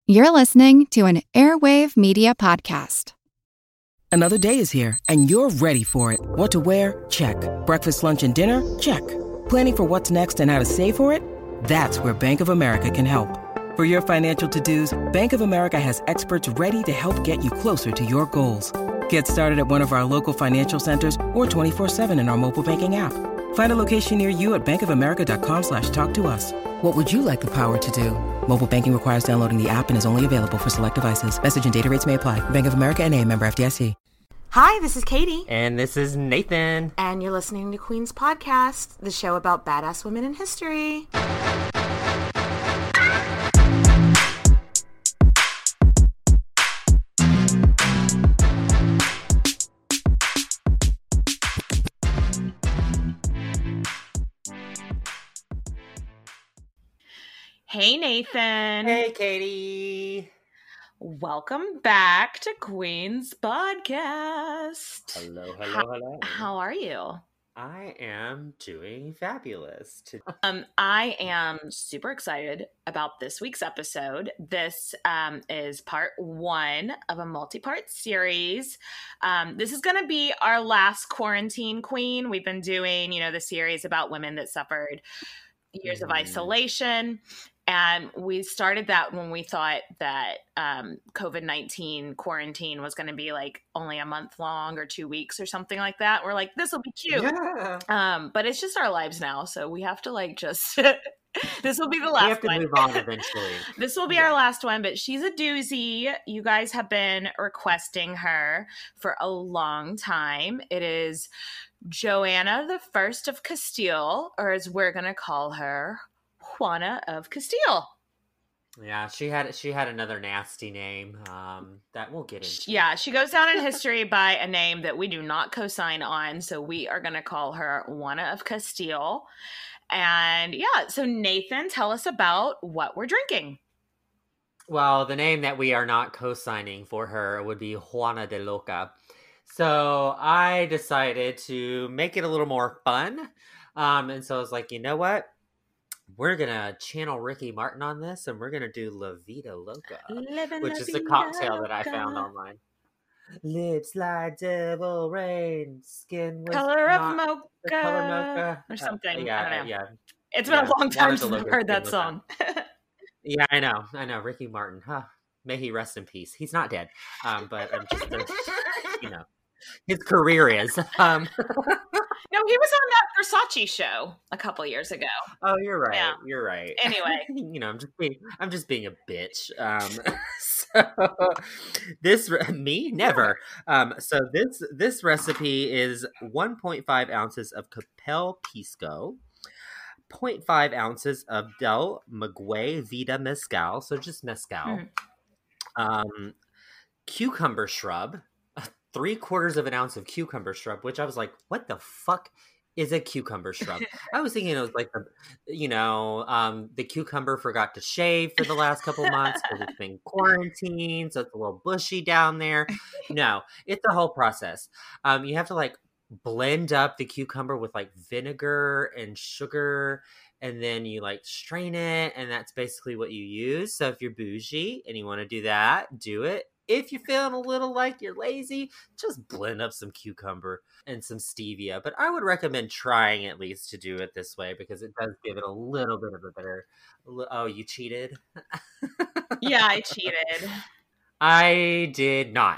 You're listening to an Airwave Media Podcast. Another day is here, and you're ready for it. What to wear? Check. Breakfast, lunch, and dinner? Check. Planning for what's next and how to save for it? That's where Bank of America can help. For your financial to-dos, Bank of America has experts ready to help get you closer to your goals. Get started at one of our local financial centers or 24/7 in our mobile banking app. Find a location near you at bankofamerica.com/talktous. What would you like the power to do? Mobile banking requires downloading the app and is only available for select devices. Message and data rates may apply. Bank of America N.A., member FDIC. Hi, this is Katie. And this is Nathan. And you're listening to Queen's Podcast, the show about badass women in history. Hey, Nathan. Hey, Katie. Welcome back to Queen's Podcast. Hello. How are you? I am doing fabulous. I am super excited about this week's episode. This is part one of a multi-part series. This is going to be our last quarantine queen. We've been doing, the series about women that suffered years of isolation. And we started that when we thought that COVID-19 quarantine was going to be like only a month long or 2 weeks or something like that. We're like, this will be cute. Yeah. But it's just our lives now. So we have to just, this will be the last one. We have to move on eventually. This will be our last one, but she's a doozy. You guys have been requesting her for a long time. It is Joanna the First of Castile, or as we're going to call her, Juana of Castile. Yeah, she had another nasty name that we'll get into. Yeah, she goes down in history by a name that we do not co-sign on, so we are going to call her Juana of Castile. And yeah, so Nathan, tell us about what we're drinking. Well, the name that we are not co-signing for her would be Juana de Loca. So I decided to make it a little more fun. And so I was like, you know what? We're going to channel Ricky Martin on this, and we're going to do La Vida Loca, which is a cocktail that I found online. Lips like devil rain, skin with color of mocha. The color mocha. Or something. Yeah, I don't know. yeah. It's been a long time since I've heard that song. Yeah, I know. Ricky Martin. Huh. May he rest in peace. He's not dead. But I'm just, his career is. No, he was on that Versace show a couple years ago. Oh, you're right. Yeah. You're right. Anyway, I'm just being a bitch. So this me never. So this recipe is 1.5 ounces of Capel Pisco, 0.5 ounces of Del Maguey Vida Mezcal, so just mezcal, cucumber shrub. 3/4 of an ounce of cucumber shrub, which I was like, what the fuck is a cucumber shrub? I was thinking it was like the cucumber forgot to shave for the last couple months because it's been quarantined, so it's a little bushy down there. No, it's a whole process. You have to blend up the cucumber with vinegar and sugar, and then you strain it, and that's basically what you use. So if you're bougie and you want to do that, do it. If you're feeling a little like you're lazy, just blend up some cucumber and some stevia. But I would recommend trying at least to do it this way because it does give it a little bit of a better... Oh, you cheated? Yeah, I cheated. I did not.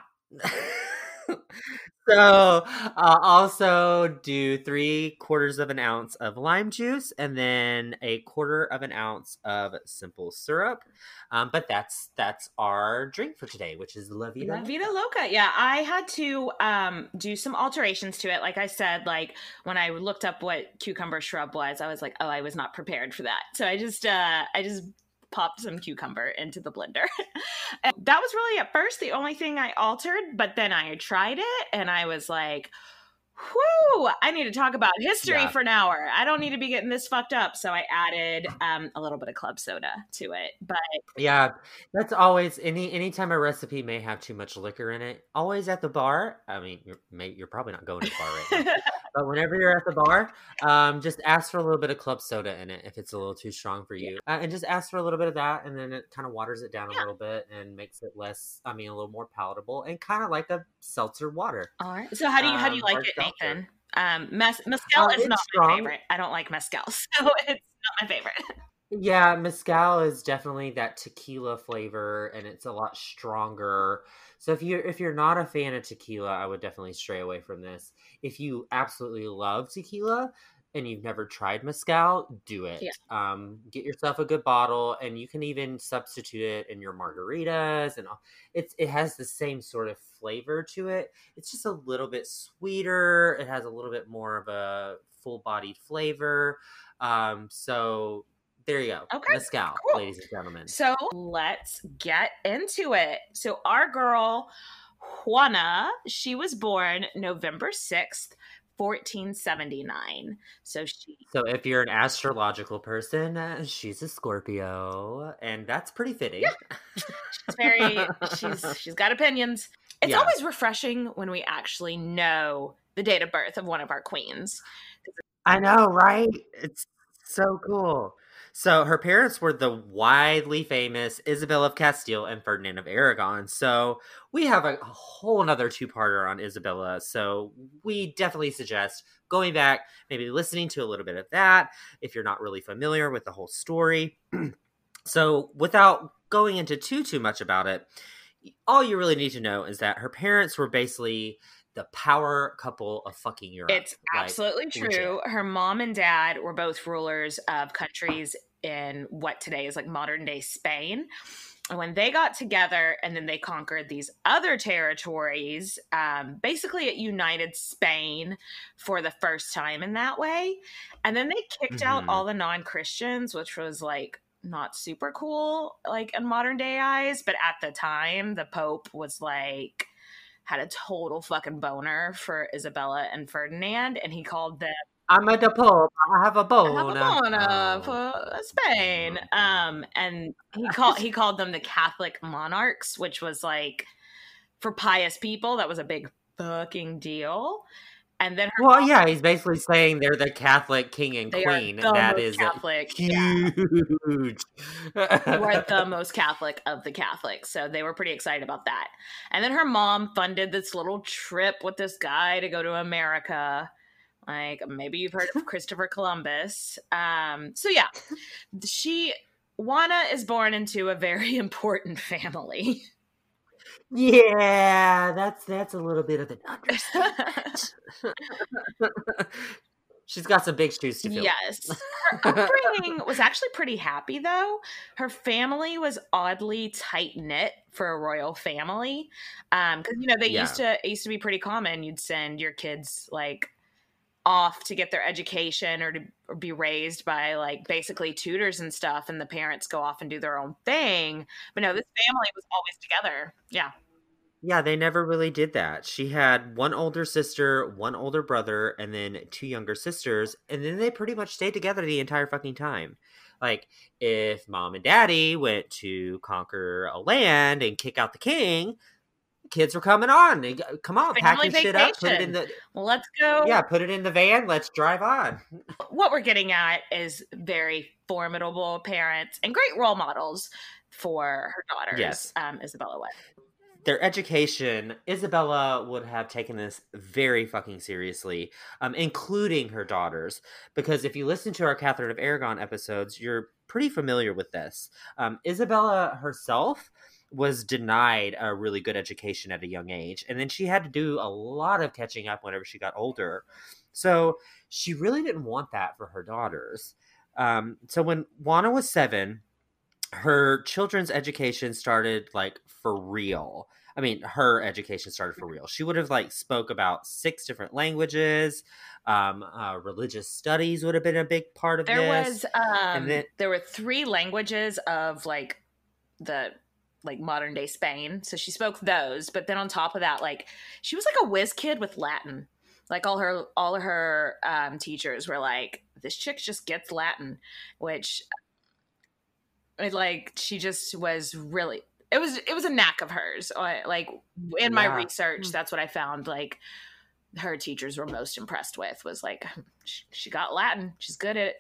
So I'll also do 3/4 of an ounce of lime juice and then 1/4 of an ounce of simple syrup. But that's our drink for today, which is La Vida Loca. Yeah, I had to do some alterations to it. Like I said, when I looked up what cucumber shrub was, I was like, oh, I was not prepared for that. So I just popped some cucumber into the blender. And that was really at first the only thing I altered, but then I tried it and I was like, whoo, I need to talk about history for an hour. I don't need to be getting this fucked up. So I added a little bit of club soda to it. But yeah, that's always anytime a recipe may have too much liquor in it, always at the bar. I mean, you're probably not going to the bar right now. But whenever you're at the bar, just ask for a little bit of club soda in it if it's a little too strong for you. And just ask for a little bit of that, and then it kind of waters it down a little bit and makes it a little more palatable and kind of like a seltzer water. All right. So how do you like it, seltzer. Nathan? Mezcal is not strong. my favorite. I don't like mezcal, so it's not my favorite. Yeah, mezcal is definitely that tequila flavor, and it's a lot stronger. So if you're not a fan of tequila, I would definitely stray away from this. If you absolutely love tequila and you've never tried mezcal, do it. Yeah. Get yourself a good bottle, and you can even substitute it in your margaritas, and it has the same sort of flavor to it. It's just a little bit sweeter. It has a little bit more of a full-bodied flavor. So there you go. Okay. Mezcal, cool. ladies and gentlemen. So let's get into it. So our girl, Juana, she was born November 6th, 1479. So if you're an astrological person, she's a Scorpio, and that's pretty fitting. Yeah. She's got opinions. It's always refreshing when we actually know the date of birth of one of our queens. I know, right? It's so cool. So her parents were the widely famous Isabella of Castile and Ferdinand of Aragon. So we have a whole another two-parter on Isabella. So we definitely suggest going back, maybe listening to a little bit of that if you're not really familiar with the whole story. So without going into too much about it, all you really need to know is that her parents were basically the power couple of fucking Europe. It's absolutely true. Legit. Her mom and dad were both rulers of countries in what today is like modern day Spain. And when they got together and then they conquered these other territories, basically it united Spain for the first time in that way. And then they kicked out all the non-Christians, which was like not super cool, like in modern day eyes. But at the time, the Pope was like, had a total fucking boner for Isabella and Ferdinand, and he called them, I'm a Pope. I have a boner. I have a boner for Spain. And he called them the Catholic monarchs, which was like, for pious people, that was a big fucking deal. And then he's basically saying they're the Catholic king and queen. That is Catholic, huge. They were the most Catholic of the Catholics, so they were pretty excited about that. And then her mom funded this little trip with this guy to go to America. Like, maybe you've heard of Christopher Columbus. So yeah, Juana is born into a very important family. Yeah, that's a little bit of an understatement. She's got some big shoes to fill. Yes. Her upbringing was actually pretty happy, though. Her family was oddly tight-knit for a royal family. Because, it used to be pretty common. You'd send your kids, like, off to get their education or be raised by, like, basically tutors and stuff, and the parents go off and do their own thing. But no, this family was always together. Yeah. Yeah, they never really did that. She had one older sister, one older brother, and then two younger sisters, and then they pretty much stayed together the entire fucking time. Like, if mom and daddy went to conquer a land and kick out the king, kids were coming on. Come on, pack your shit up, put it in the... Well, let's go. Yeah, put it in the van, let's drive on. What we're getting at is very formidable parents and great role models for her daughters. Yes. Isabella was. Their education, Isabella would have taken this very fucking seriously, including her daughters. Because if you listen to our Catherine of Aragon episodes, you're pretty familiar with this. Isabella herself was denied a really good education at a young age. And then she had to do a lot of catching up whenever she got older. So she really didn't want that for her daughters. So when Juana was 7, her children's education started, like, for real. I mean, her education started for real. She would have, like, spoke about 6 different languages. Religious studies would have been a big part of this. There were 3 languages of, like, the, like, modern day Spain. So she spoke those. But then on top of that, like, she was like a whiz kid with Latin. Like, all of her teachers were like, this chick just gets Latin, which... like, she just was really, it was a knack of hers. Like, in my research, that's what I found. Like, her teachers were most impressed with, was like, she got Latin. She's good at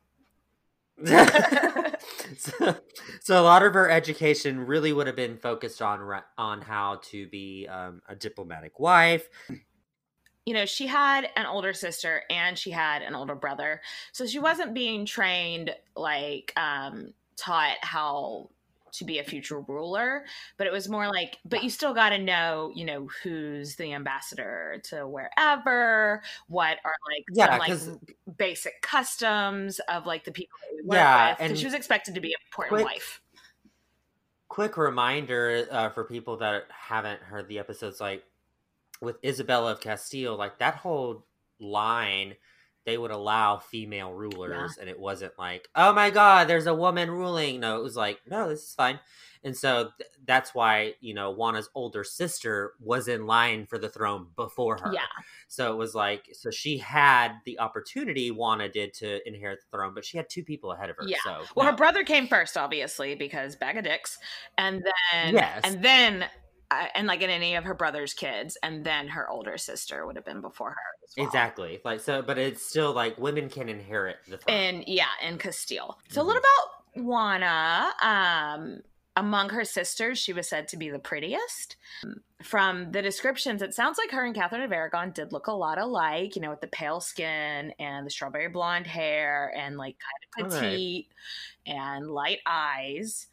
it. So a lot of her education really would have been focused on how to be a diplomatic wife. You know, she had an older sister and she had an older brother. So she wasn't being trained, like, taught how to be a future ruler, but it was more like, but you still got to know, you know, who's the ambassador to wherever, what are like some like basic customs of like the people that we work with. Because she was expected to be an important wife. Quick reminder for people that haven't heard the episodes, like with Isabella of Castile, like that whole line, they would allow female rulers, and it wasn't like, oh my God, there's a woman ruling. No, it was like, no, this is fine. And so that's why, you know, Juana's older sister was in line for the throne before her. Yeah. So it was like, so she had the opportunity, Juana did, to inherit the throne, but she had two people ahead of her. Yeah. So, well, her brother came first, obviously, because bag of dicks. And then, and like in any of her brother's kids, and then her older sister would have been before her as well. Exactly. Like, so, but it's still like women can inherit the throne. And in Castile. So a little about Juana. Among her sisters, she was said to be the prettiest. From the descriptions, it sounds like her and Catherine of Aragon did look a lot alike, you know, with the pale skin and the strawberry blonde hair and like kind of petite and light eyes.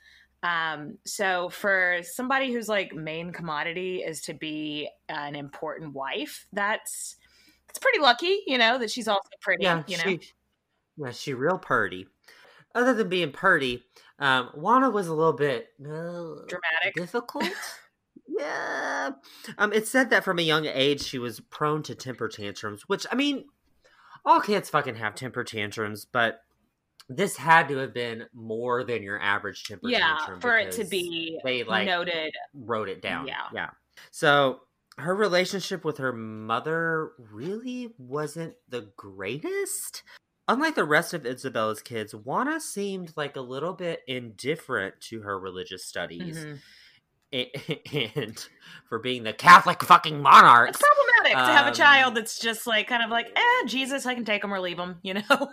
So for somebody whose like main commodity is to be an important wife, it's pretty lucky, you know, that she's also pretty, she real purty. Other than being purty, Juana was a little bit dramatic, difficult. Yeah. It said that from a young age she was prone to temper tantrums, which, I mean, all kids fucking have temper tantrums, but this had to have been more than your average temper tantrum. For it to be noted. Wrote it down. Yeah. So her relationship with her mother really wasn't the greatest. Unlike the rest of Isabella's kids, Juana seemed like a little bit indifferent to her religious studies. Mm-hmm. And for being the Catholic fucking monarch. It's problematic to have a child that's just like, kind of like, Jesus, I can take him or leave him, you know?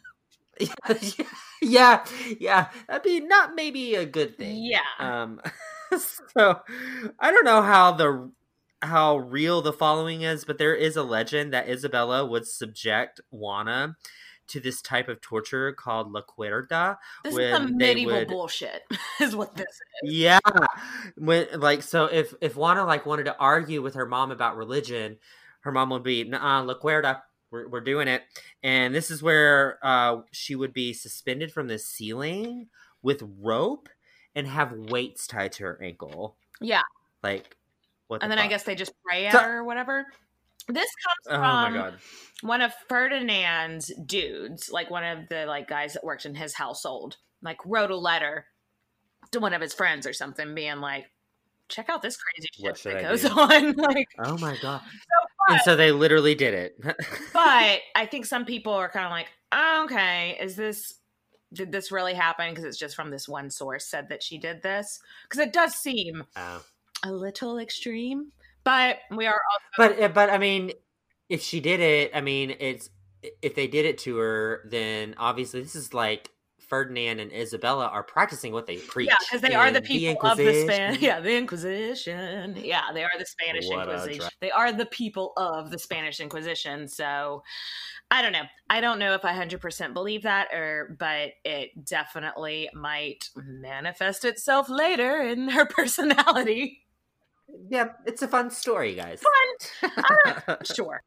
Yeah. That'd be not maybe a good thing. Yeah. So I don't know how real the following is, but there is a legend that Isabella would subject Juana to this type of torture called La Cuerda. This is some medieval bullshit, is what this is. Yeah. So if Juana like wanted to argue with her mom about religion, her mom would be, "Nuh-uh, La Cuerda. We're doing it." And this is where she would be suspended from the ceiling with rope and have weights tied to her ankle. Yeah. Like, what the And then fuck? I guess they just pray at her or whatever. This comes from one of Ferdinand's dudes, like one of the like guys that worked in his household, like wrote a letter to one of his friends or something being like, check out this crazy shit that goes on. Like, oh my God. And so they literally did it. But I think some people are kind of like, oh, okay, did this really happen? Because it's just from this one source said that she did this. Because it does seem a little extreme. But we are also... But I mean, if she did it, I mean, if they did it to her, then obviously this is like Ferdinand and Isabella are practicing what they preach. Yeah, because they are the people of the the Inquisition. Yeah, they are the Spanish Inquisition. They are the people of the Spanish Inquisition. So I don't know. I don't know if I 100% believe that, but it definitely might manifest itself later in her personality. Yeah, it's a fun story, guys. Fun? Sure.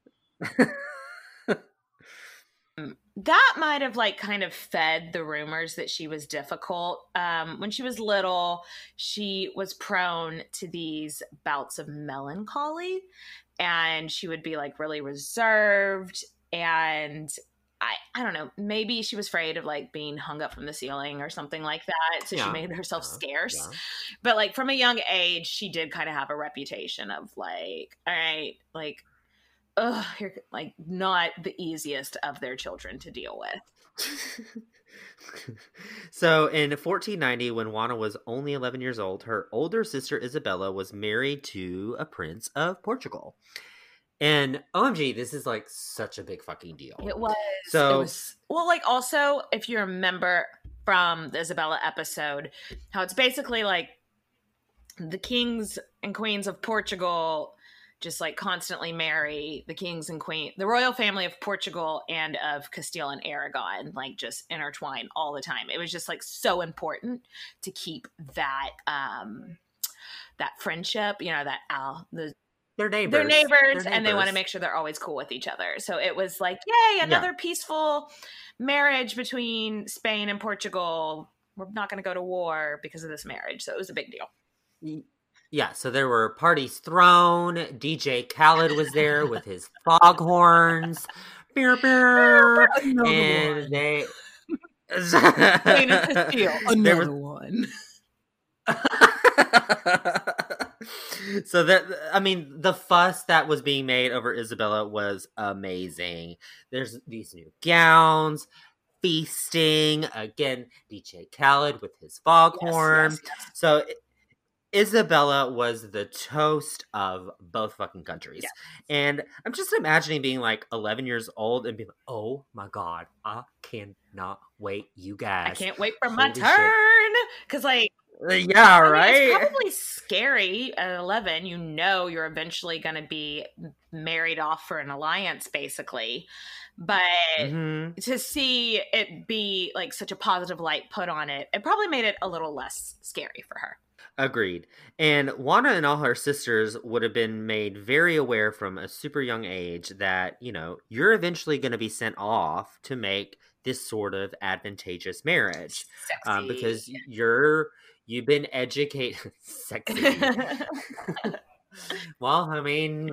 That might have like kind of fed the rumors that she was difficult. When she was little, she was prone to these bouts of melancholy, and she would be like really reserved. And I don't know, maybe she was afraid of like being hung up from the ceiling or something like that. So she made herself scarce. Yeah. But like from a young age, she did kind of have a reputation of like, all right, like, you're like not the easiest of their children to deal with. So in 1490, when Juana was only 11 years old, her older sister Isabella was married to a prince of Portugal. And OMG, this is like such a big fucking deal. It was. So, it was well, like also if you remember from the Isabella episode, how it's basically like the kings and queens of Portugal just like constantly marry the kings and queen, the royal family of Portugal and of Castile and Aragon, like just intertwine all the time. It was just like so important to keep that that friendship, you know, that they're neighbors. They're neighbors, and they want to make sure they're always cool with each other. So it was like, yay, another peaceful marriage between Spain and Portugal. We're not going to go to war because of this marriage. So it was a big deal. Yeah, so there were parties thrown. DJ Khaled was there with his foghorns. Beer, beer. And they... Another one. So that, I mean, the fuss that was being made over Isabella was amazing. There's these new gowns, feasting, again, DJ Khaled with his foghorn. Yes. So Isabella was the toast of both fucking countries. Yes. And I'm just imagining being like 11 years old and being like, oh my God, I cannot wait, you guys. I can't wait for my turn. Because like, yeah, right. It's probably scary at 11. You know, you're eventually going to be married off for an alliance, basically. But to see it be like such a positive light put on it, it probably made it a little less scary for her. Agreed. And Juana and all her sisters would have been made very aware from a super young age that, you know, you're eventually going to be sent off to make this sort of advantageous marriage. Because you've been educated. Sexy. Well, I mean,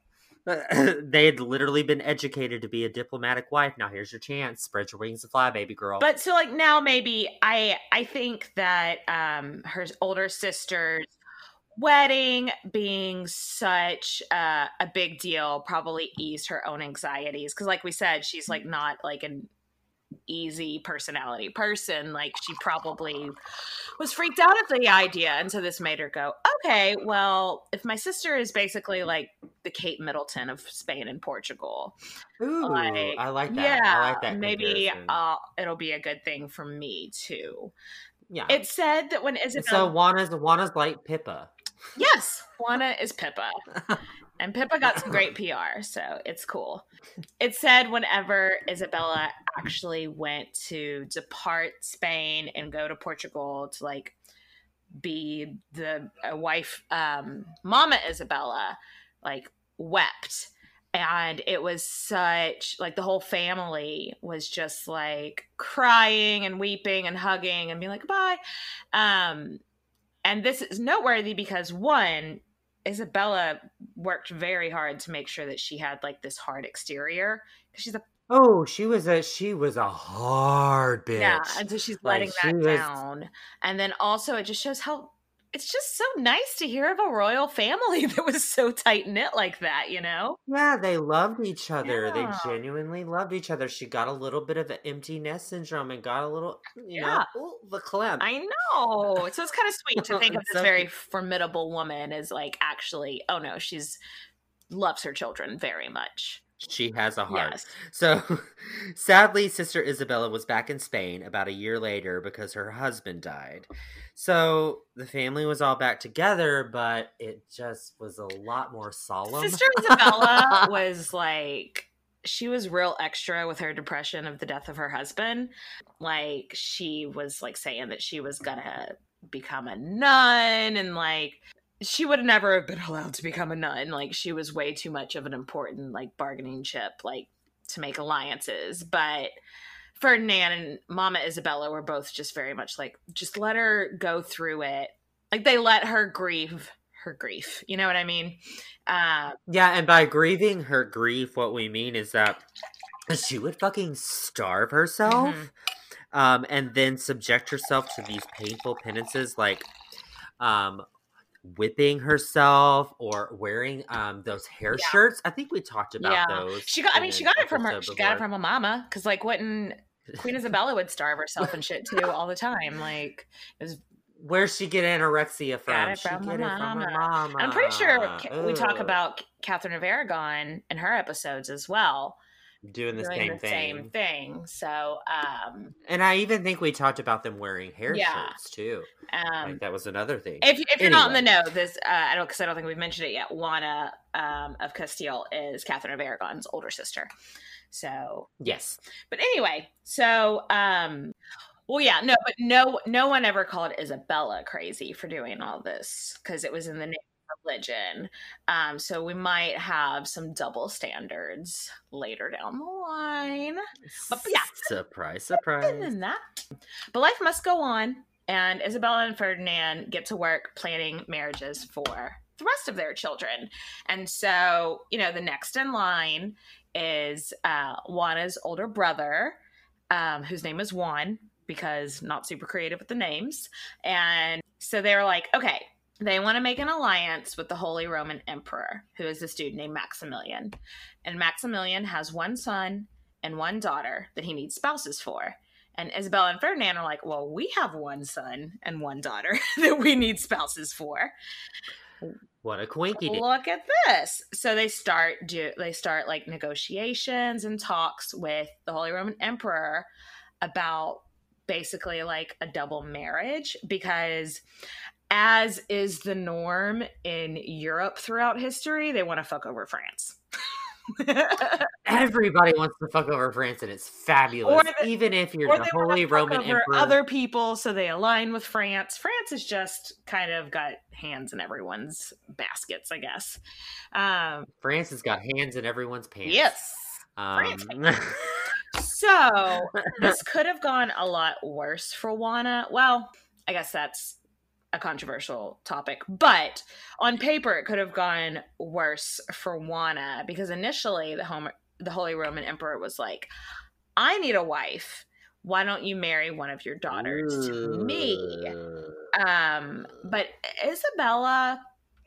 they had literally been educated to be a diplomatic wife. Now here's your chance. Spread your wings and fly, baby girl. But so like now maybe I think that her older sister's wedding being such a big deal probably eased her own anxieties. Because like we said, she's like not like an easy personality person. Like she probably was freaked out at the idea, and so this made her go, okay, well, if my sister is basically like the Kate Middleton of Spain and Portugal, ooh, like, I like that. Yeah, I like that. Maybe it'll be a good thing for me too. Yeah, it said that when Isabella, so Juana's like Pippa. Yes, Juana is Pippa. And Pippa got some great PR, so it's cool. It said whenever Isabella actually went to depart Spain and go to Portugal to like be the wife, Mama Isabella, like wept. And it was such, like the whole family was just like crying and weeping and hugging and being like, bye. And this is noteworthy because one, Isabella worked very hard to make sure that she had like this hard exterior because she's she was a hard bitch. Yeah, and so she's letting that down. And then also it just shows how it's just so nice to hear of a royal family that was so tight knit like that, you know? Yeah, they loved each other. Yeah. They genuinely loved each other. She got a little bit of an empty nest syndrome and got a little, you know, the clamp. I know. So it's kind of sweet to think of this very formidable woman as like actually, oh no, she's loves her children very much. She has a heart. Yes. So, sadly, Sister Isabella was back in Spain about a year later because her husband died. So, the family was all back together, but it just was a lot more solemn. Sister Isabella was like, she was real extra with her depression of the death of her husband. Like, she was like saying that she was gonna become a nun and like, she would never have been allowed to become a nun. Like, she was way too much of an important, like, bargaining chip, like, to make alliances. But Ferdinand and Mama Isabella were both just very much like, just let her go through it. Like, they let her grieve her grief. You know what I mean? Yeah, and by grieving her grief, what we mean is that she would fucking starve herself and then subject herself to these painful penances, like, whipping herself or wearing those hair shirts. I think we talked about those. She got it from her. She got it from a mama because like Queen Isabella would starve herself and shit too all the time. Like it was Where's she get anorexia from? Got it She from get her it from her mama. mama. I'm pretty sure we talk Ugh. about Catherine of Aragon in her episodes as well. Doing the same thing. So, and I even think we talked about them wearing hair Yeah. shirts too. like That was another thing. if you're not in the Anyway. know, this I don't think we've mentioned it yet. Juana of Castile is Catherine of Aragon's older sister. So Yes. but anyway, so well, yeah, but no one ever called Isabella crazy for doing all this because it was in the name of religion. So we might have some double standards later down the line. But yeah, Surprise. other than that, but life must go on, and Isabella and Ferdinand get to work planning marriages for the rest of their children. And so, the next in line is Juana's older brother, whose name is Juan, because not super creative with the names. And so they were like, okay, they want to make an alliance with the Holy Roman Emperor, who is this dude named Maximilian. And Maximilian has one son and one daughter that he needs spouses for. And Isabella and Ferdinand are like, well, we have one son and one daughter that we need spouses for. What a quinky. Look at this. So they start like negotiations and talks with the Holy Roman Emperor about basically like a double marriage, because as is the norm in Europe throughout history, they want to fuck over France. Everybody wants to fuck over France, and it's fabulous. Even if you're the Holy Roman Emperor. Other people, so they align with France. France has just kind of got hands in everyone's baskets, I guess. France has got hands in everyone's pants. Yes. So this could have gone a lot worse for Juana. Well, I guess that's a controversial topic, but on paper it could have gone worse for Juana, because initially the Holy Roman Emperor was like, I need a wife. Why don't you marry one of your daughters to me? But Isabella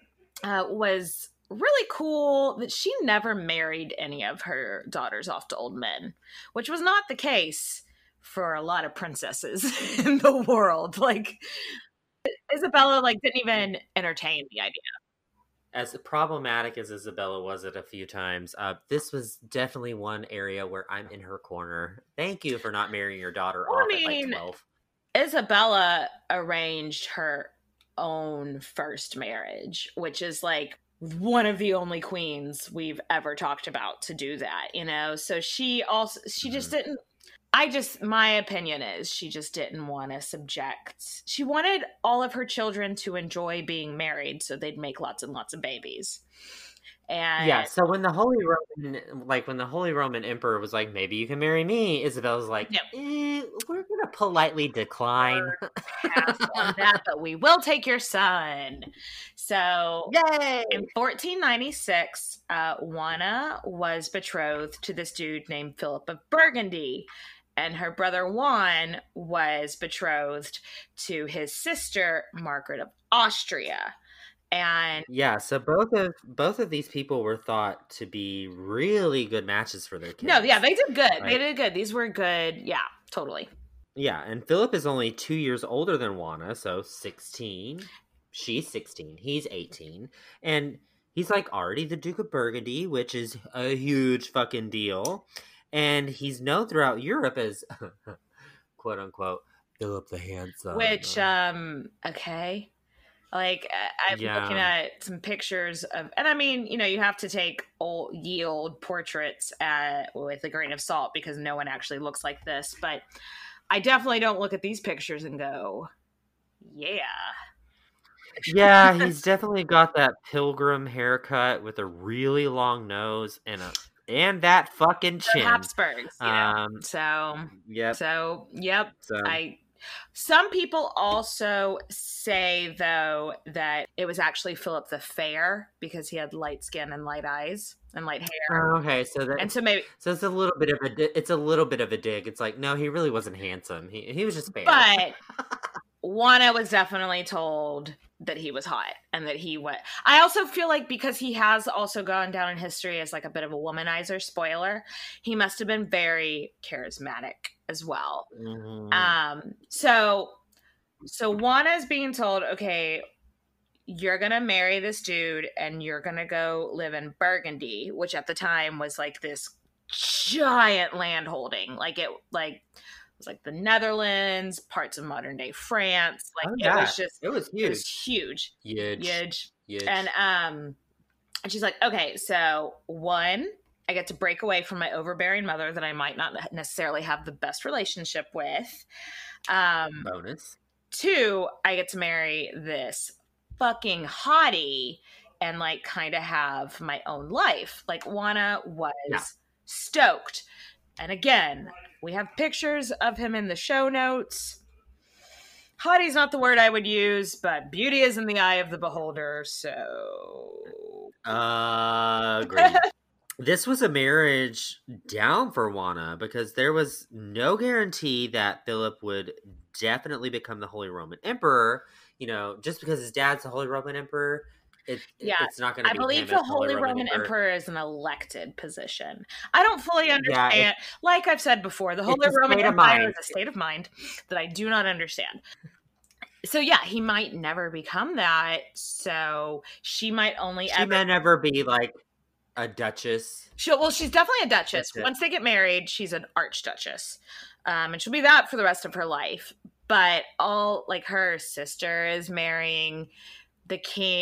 was really cool that she never married any of her daughters off to old men, which was not the case for a lot of princesses in the world. Like, Isabella didn't even entertain the idea. As problematic as Isabella was it a few times, this was definitely one area where I'm in her corner. Thank you for not marrying your daughter off at like 12. Isabella arranged her own first marriage, which is like one of the only queens we've ever talked about to do that, So she just didn't. My opinion is she just didn't want to she wanted all of her children to enjoy being married so they'd make lots and lots of babies. And yeah, so when the Holy Roman Emperor was like, maybe you can marry me, Isabella's like, we're going to politely decline. Pass on that, but we will take your son. So yay! In 1496, Juana was betrothed to this dude named Philip of Burgundy. And her brother Juan was betrothed to his sister, Margaret of Austria. And yeah, so both of these people were thought to be really good matches for their kids. No, yeah, they did good. Right? They did good. These were good. Yeah, totally. Yeah, and Philip is only 2 years older than Juana, so 16. She's 16. He's 18. And he's already the Duke of Burgundy, which is a huge fucking deal. And he's known throughout Europe as, quote unquote, Philip the Handsome. Which, okay. I'm looking at some pictures of, and I mean, you have to take old portraits with a grain of salt, because no one actually looks like this. But I definitely don't look at these pictures and go, yeah. Yeah, he's definitely got that pilgrim haircut with a really long nose and that fucking chin. The Habsburgs, Yep. Some people also say, though, that it was actually Philip the Fair, because he had light skin and light eyes and light hair. Okay, so it's a little bit of a dig. It's like, no, he really wasn't handsome. He was just fair. But Juana was definitely told that he was hot, and that he was. I also feel like, because he has also gone down in history as a bit of a womanizer, spoiler, he must have been very charismatic as well. Mm-hmm. So So Juana's being told, okay, you're going to marry this dude and you're going to go live in Burgundy, which at the time was like this giant land holding. Like it was like the Netherlands, parts of modern day France. Like it was just, it was huge. It was huge. Huge. And she's like, okay, so 1, I get to break away from my overbearing mother that I might not necessarily have the best relationship with. Bonus. 2, I get to marry this fucking hottie and like kind of have my own life. Like Juana was stoked. And again, we have pictures of him in the show notes. Hottie's not the word I would use, but beauty is in the eye of the beholder. So great. This was a marriage down for Juana because there was no guarantee that Philip would definitely become the Holy Roman Emperor. You know, just because his dad's the Holy Roman Emperor, it's not going to be. I believe the Holy Roman Emperor is an elected position. I don't fully understand. Yeah, like I've said before, the Holy Roman Empire is a state of mind that I do not understand. So yeah, he might never become that. So she might only She may never be like a duchess. She's definitely a duchess. Once they get married, she's an archduchess. And she'll be that for the rest of her life. But her sister is married the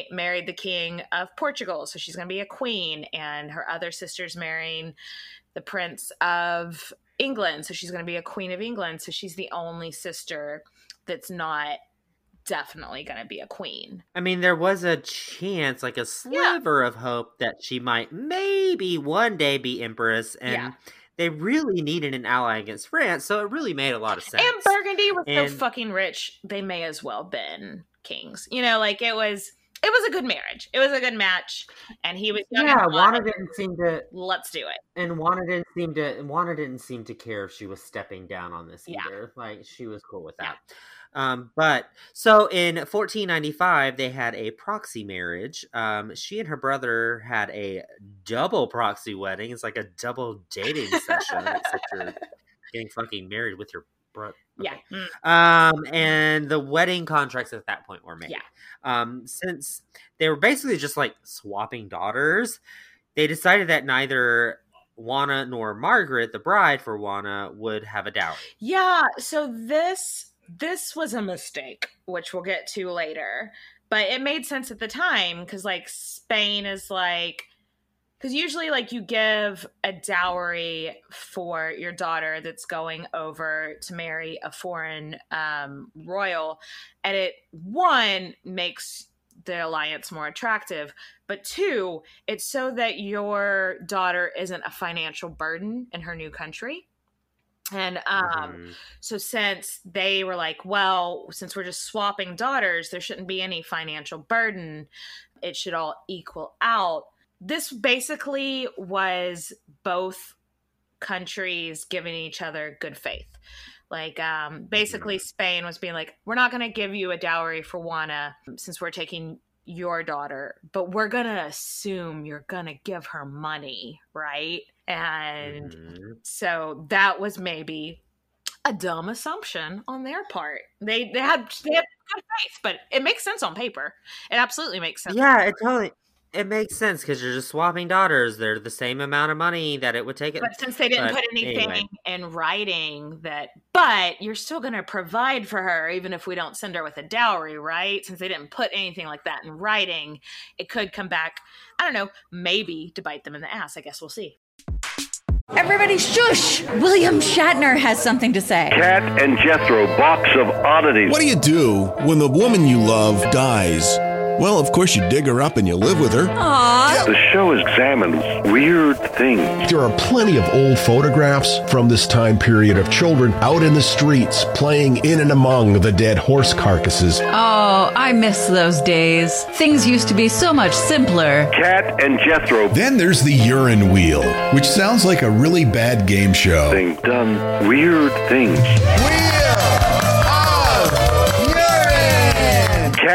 king of Portugal. So she's going to be a queen. And her other sister's marrying the Prince of England. So she's going to be a queen of England. So she's the only sister that's not definitely going to be a queen. I mean, there was a chance, like a sliver of hope that she might maybe one day be empress, and they really needed an ally against France, so it really made a lot of sense. And Burgundy was so fucking rich, they may as well been kings. You know, like it was a good marriage. It was a good match, and he was young. Yeah, Juana didn't seem to. Let's do it. And Juana didn't seem to care if she was stepping down on this either. Like she was cool with that. But so in 1495, they had a proxy marriage. She and her brother had a double proxy wedding. It's like a double dating session, except you're getting fucking married with your brother. Okay. Yeah. And the wedding contracts at that point were made. Yeah. Since they were basically just like swapping daughters, they decided that neither Juana nor Margaret, the bride for Juana, would have a dowry. Yeah. So this was a mistake, which we'll get to later, but it made sense at the time because like Spain is like, because usually like you give a dowry for your daughter that's going over to marry a foreign royal, and it, 1, makes the alliance more attractive, but 2, it's so that your daughter isn't a financial burden in her new country. And so since they were like, well, since we're just swapping daughters, there shouldn't be any financial burden. It should all equal out. This basically was both countries giving each other good faith. Like, basically Spain was being like, we're not going to give you a dowry for Juana since we're taking your daughter, but we're going to assume you're going to give her money, right? And so that was maybe a dumb assumption on their part. They had good faith, but it makes sense on paper. It absolutely makes sense. Yeah, it makes sense because you're just swapping daughters. They're the same amount of money that it would take. But since they didn't put anything in writing but you're still going to provide for her even if we don't send her with a dowry, right? Since they didn't put anything like that in writing, it could come back, I don't know, maybe to bite them in the ass. I guess we'll see. Everybody shush! William Shatner has something to say. Cat and Jethro, box of oddities. What do you do when the woman you love dies? Well, of course you dig her up and you live with her. Aww. The show examines weird things. There are plenty of old photographs from this time period of children out in the streets playing in and among the dead horse carcasses. Oh, I miss those days. Things used to be so much simpler. Cat and Jethro. Then there's the urine wheel, which sounds like a really bad game show. Thing done weird things. Wheel of urine! Cat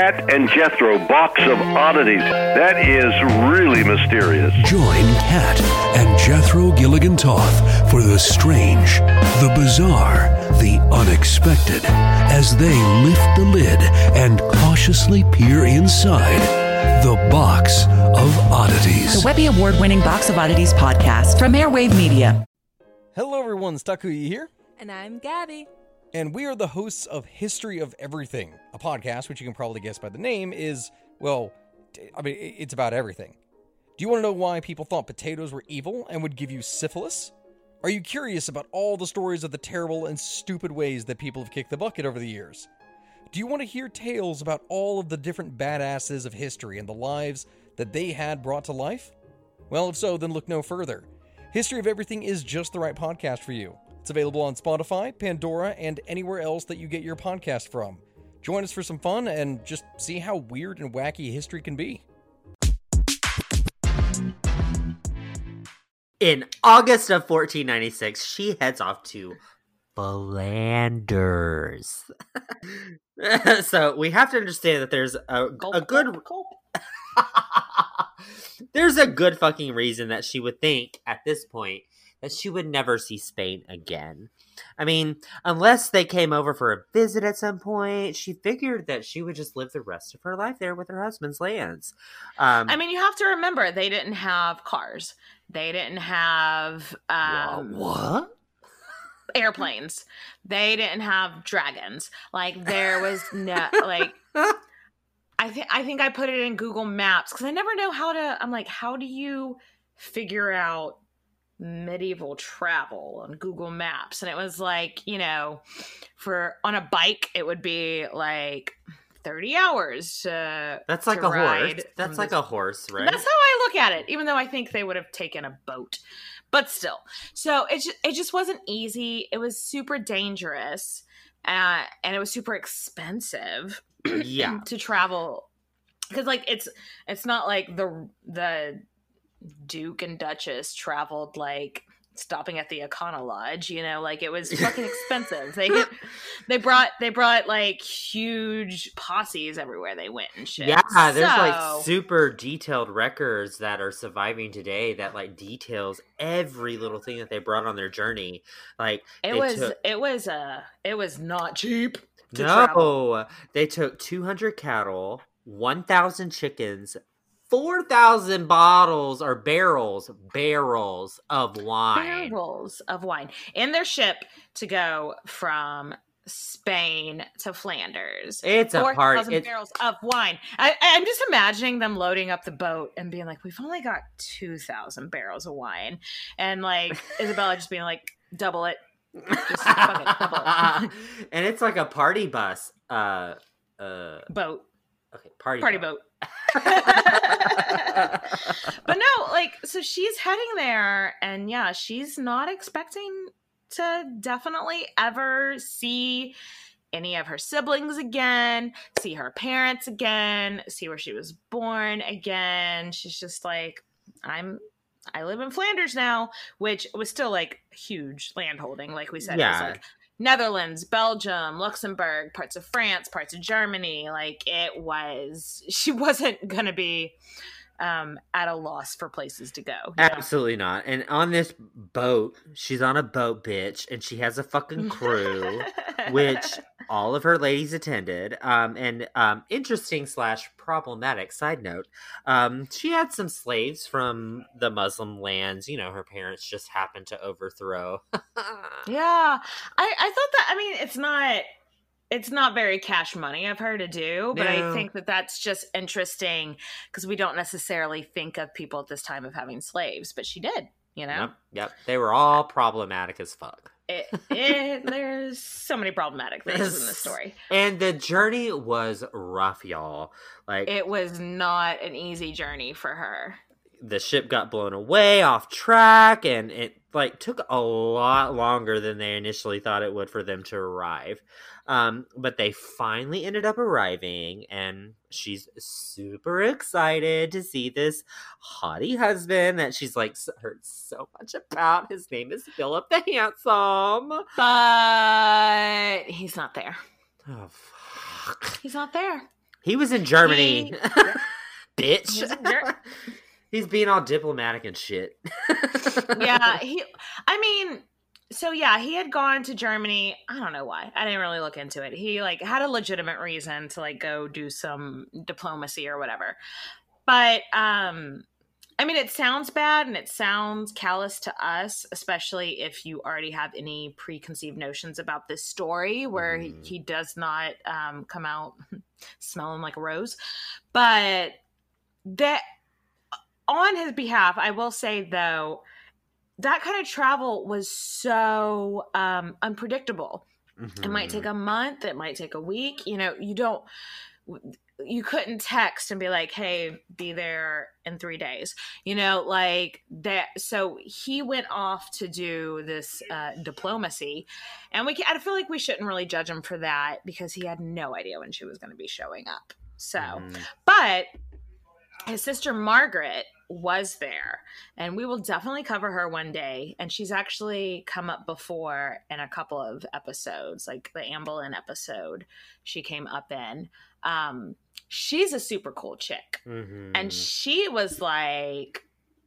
Cat and Jethro, Box of Oddities. That is really mysterious. Join Kat and Jethro Gilligan Toth for the strange, the bizarre, the unexpected as they lift the lid and cautiously peer inside the Box of Oddities. The Webby Award-winning Box of Oddities podcast from Airwave Media. Hello everyone, Takuya here. And I'm Gabby. And we are the hosts of History of Everything, a podcast which you can probably guess by the name is, well, I mean, it's about everything. Do you want to know why people thought potatoes were evil and would give you syphilis? Are you curious about all the stories of the terrible and stupid ways that people have kicked the bucket over the years? Do you want to hear tales about all of the different badasses of history and the lives that they had brought to life? Well, if so, then look no further. History of Everything is just the right podcast for you. It's available on Spotify, Pandora, and anywhere else that you get your podcast from. Join us for some fun and just see how weird and wacky history can be. In August of 1496, she heads off to Flanders. So we have to understand that there's a good... There's a good fucking reason that she would think, at this point, that she would never see Spain again. I mean, unless they came over for a visit at some point, she figured that she would just live the rest of her life there with her husband's lands. I mean, you have to remember, they didn't have cars. They didn't have... what? Airplanes. They didn't have dragons. Like, there was no... Like... I think I put it in Google Maps because I never know how to... I'm like, how do you figure out medieval travel on Google Maps? And it was like, you know, on a bike it would be like 30 hours that's like a horse. That's like a horse, right? That's how I look at it, even though I think they would have taken a boat, but still. So it just wasn't easy. It was super dangerous, and it was super expensive. Yeah, to travel, because like it's not like the Duke and Duchess traveled like stopping at the Econo Lodge, you know, like it was fucking expensive. They brought like huge posses everywhere they went and shit. Yeah, there's like super detailed records that are surviving today that like details every little thing that they brought on their journey. Like it was not cheap. They took 200 cattle, 1,000 chickens, 4,000 bottles or barrels of wine. Barrels of wine in their ship to go from Spain to Flanders. It's a party. 4,000 barrels of wine. I'm just imagining them loading up the boat and being like, we've only got 2,000 barrels of wine. And like Isabella just being like, double it. Just fucking double it. And it's like a party bus. Boat. Okay, party boat. But no, like, so she's heading there, and yeah, she's not expecting to definitely ever see any of her siblings again, see her parents again, see where she was born again. She's just like, I live in Flanders now, which was still like huge landholding, like we said. Yeah. It was like Netherlands, Belgium, Luxembourg, parts of France, parts of Germany. Like she wasn't gonna be at a loss for places to go. Absolutely not. And on this boat, she's on a boat, bitch, and she has a fucking crew, which all of her ladies attended. And interesting / problematic side note, she had some slaves from the Muslim lands. You know, her parents just happened to overthrow. Yeah, I thought that. I mean, it's not very cash money of her to do, but I think that that's just interesting because we don't necessarily think of people at this time of having slaves, but she did, you know? Yep. They were all problematic as fuck. There's so many problematic things in this story. And the journey was rough, y'all. Like, it was not an easy journey for her. The ship got blown away off track, and it like took a lot longer than they initially thought it would for them to arrive. But they finally ended up arriving, and she's super excited to see this haughty husband that she's like heard so much about. His name is Philip the Handsome, but he's not there. Oh, fuck. He's not there. He was in Germany. Bitch. He's being all diplomatic and shit. Yeah, he had gone to Germany. I don't know why. I didn't really look into it. He like had a legitimate reason to like go do some diplomacy or whatever. But I mean, it sounds bad and it sounds callous to us, especially if you already have any preconceived notions about this story where he does not come out smelling like a rose. But that on his behalf, I will say, though, that kind of travel was so unpredictable. Mm-hmm. It might take a month. It might take a week. You know, you couldn't text and be like, hey, be there in 3 days, you know, like that. So he went off to do this diplomacy, and I feel like we shouldn't really judge him for that because he had no idea when she was going to be showing up. So, but his sister Margaret was there, and we will definitely cover her one day. And she's actually come up before in a couple of episodes, like the Anne Boleyn episode she came up in. She's a super cool chick. Mm-hmm. And she was like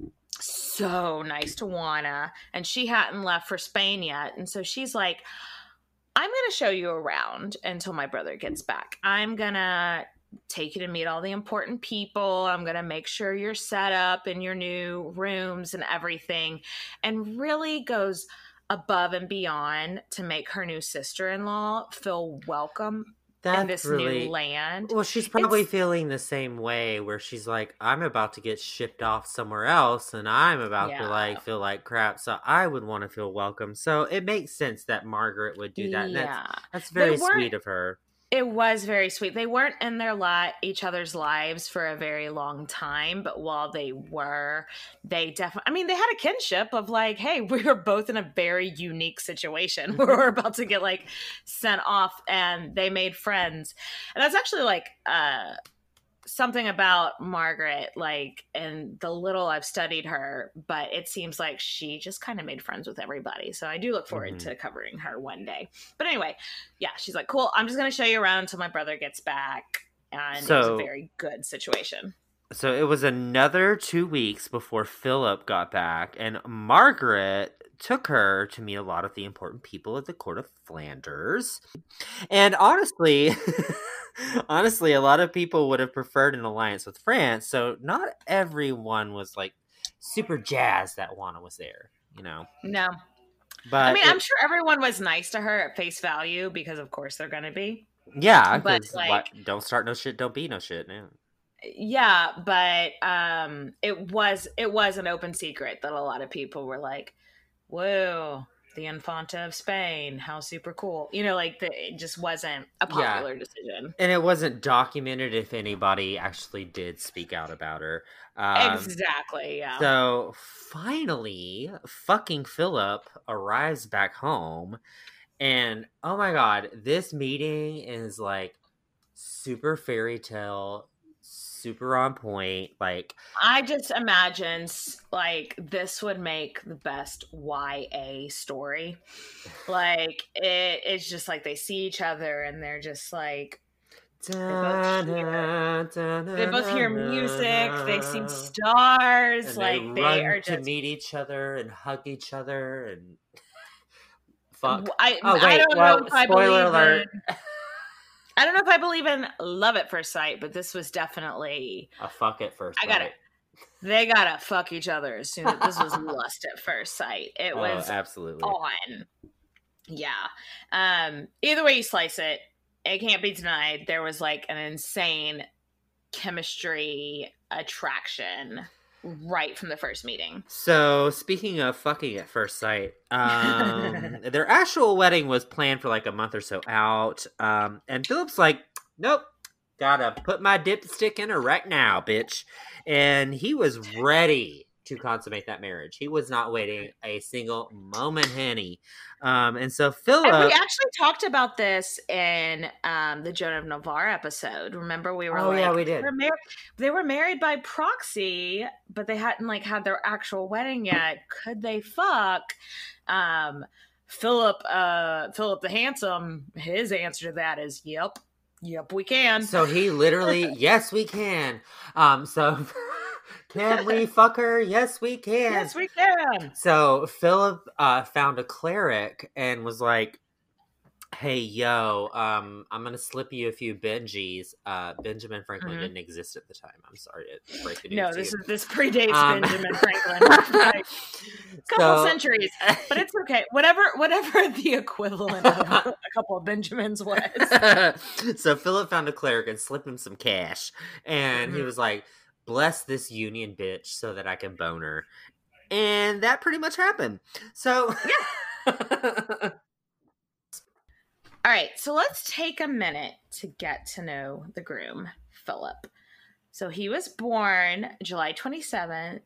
so nice to Juana, and she hadn't left for Spain yet. And so she's like, I'm going to show you around until my brother gets back. I'm going to take you to meet all the important people. I'm going to make sure you're set up in your new rooms and everything. And really goes above and beyond to make her new sister-in-law feel welcome in this new land. Well, she's probably feeling the same way where she's like, I'm about to get shipped off somewhere else and I'm about to like feel like crap. So I would want to feel welcome. So it makes sense that Margaret would do that. Yeah. That's very sweet of her. It was very sweet. They weren't in each other's lives for a very long time, but while they were, they definitely, I mean, they had a kinship of like, hey, we were both in a very unique situation where we're about to get like sent off, and they made friends. And that's actually like something about Margaret, like, and the little I've studied her, but it seems like she just kind of made friends with everybody. So I do look forward to covering her one day. But anyway, yeah, she's like, cool, I'm just going to show you around until my brother gets back. And it was a very good situation. So it was another 2 weeks before Philip got back, and Margaret took her to meet a lot of the important people at the court of Flanders. And honestly, a lot of people would have preferred an alliance with France. So not everyone was like super jazzed that Juana was there, you know? No. But I mean, I'm sure everyone was nice to her at face value because of course they're going to be. Yeah. But like, don't start no shit. Don't be no shit. Yeah. Yeah. But it was an open secret that a lot of people were like, whoa, the Infanta of Spain, how super cool. You know, like it just wasn't a popular decision. And it wasn't documented if anybody actually did speak out about her. Exactly, yeah. So finally, fucking Philip arrives back home. And oh my God, this meeting is like super fairy tale, super on point. Like, I just imagine like this would make the best YA story. Like it's just like they see each other and they're just like they both hear music, they see stars, and like they are just to meet each other and hug each other and fuck. I don't know if I spoiler alert. I don't know if I believe in love at first sight, but this was definitely a fuck at first sight. They gotta fuck each other as soon as this was lust at first sight. It was absolutely on. Yeah. Either way you slice it, it can't be denied. There was like an insane chemistry attraction right from the first meeting. So speaking of fucking at first sight, their actual wedding was planned for like a month or so out. And Philip's like, nope, gotta put my dipstick in her right now, bitch. And he was ready to consummate that marriage. He was not waiting a single moment, honey. And so Philip... And we actually talked about this in the Joan of Navarre episode. Remember, we were yeah, we did. They were married by proxy, but they hadn't like had their actual wedding yet. Could they fuck? Philip the Handsome, his answer to that is, yep. Yep, we can. So he literally, yes, we can. So can we fuck her? Yes, we can. Yes, we can. So Philip found a cleric and was like, hey, yo, I'm going to slip you a few Benjis. Benjamin Franklin didn't exist at the time. I'm sorry to break the news No, to you. this predates Benjamin Franklin. Couple centuries, but it's okay. Whatever the equivalent of a couple of Benjamins was. So Philip found a cleric and slipped him some cash. And he was like, bless this Union bitch so that I can bone her. And that pretty much happened. So... Yeah. All right, so let's take a minute to get to know the groom, Philip. So he was born July 22nd,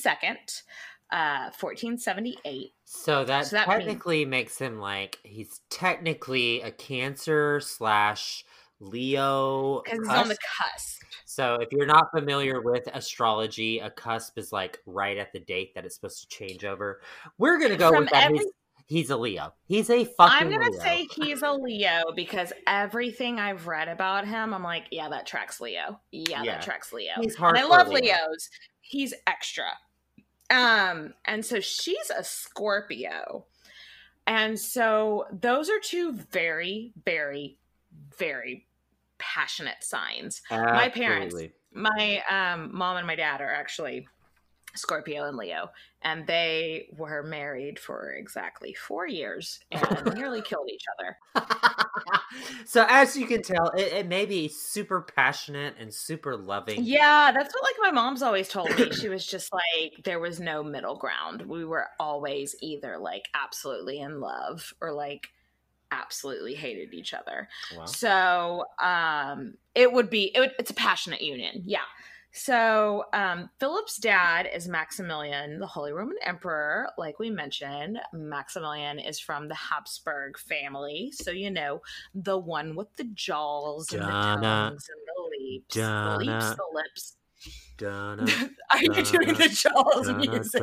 1478. So that technically makes him like, he's technically a Cancer / Leo. Because he's on the cusp. So if you're not familiar with astrology, a cusp is like right at the date that it's supposed to change over. We're going to go with that. He's a Leo. He's a fucking I'm going to Leo. say he's a Leo because everything I've read about him, I'm like, yeah, that tracks Leo. Yeah, that tracks Leo. He's and I hardcore love Leo. Leos. He's extra. And so she's a Scorpio. And so those are two very, very, very passionate signs. Absolutely. My parents, my mom and my dad are actually Scorpio and Leo, and they were married for exactly 4 years and nearly killed each other. So as you can tell, it may be super passionate and super loving. Yeah, that's what like my mom's always told me. She was just like, there was no middle ground. We were always either like absolutely in love or like absolutely hated each other. Wow. So it's a passionate union. Yeah. So Philip's dad is Maximilian, the Holy Roman Emperor. Like we mentioned, Maximilian is from the Habsburg family. So, you know, the one with the jaws and the tongues and the leaps. The lips. Are you doing the jaws music?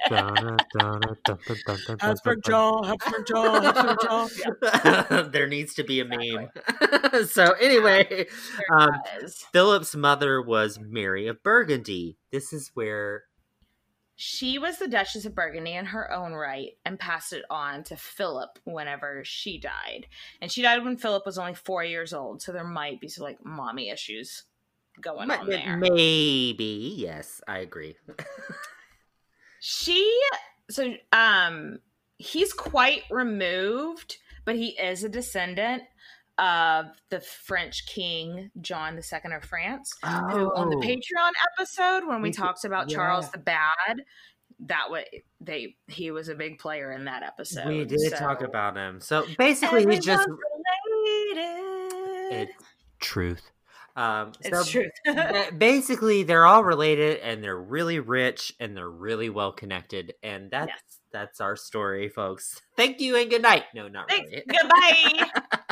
Habsburg jaw, Habsburg jaw, Habsburg jaw. Yeah. There needs to be a meme. So anyway, Philip's mother was Mary of Burgundy. This is where she was the Duchess of Burgundy in her own right and passed it on to Philip whenever she died. And she died when Philip was only 4 years old. So there might be some like mommy issues going on there. Maybe, yes, I agree. He's quite removed, but he is a descendant of the French King John II of France, who on the Patreon episode when we talked about Charles the Bad, he was a big player in that episode. We did talk about him. So basically, he's just it's truth. It's true. Basically, they're all related, and they're really rich, and they're really well connected, and that's our story, folks. Thank you and good night. No, not really. Goodbye.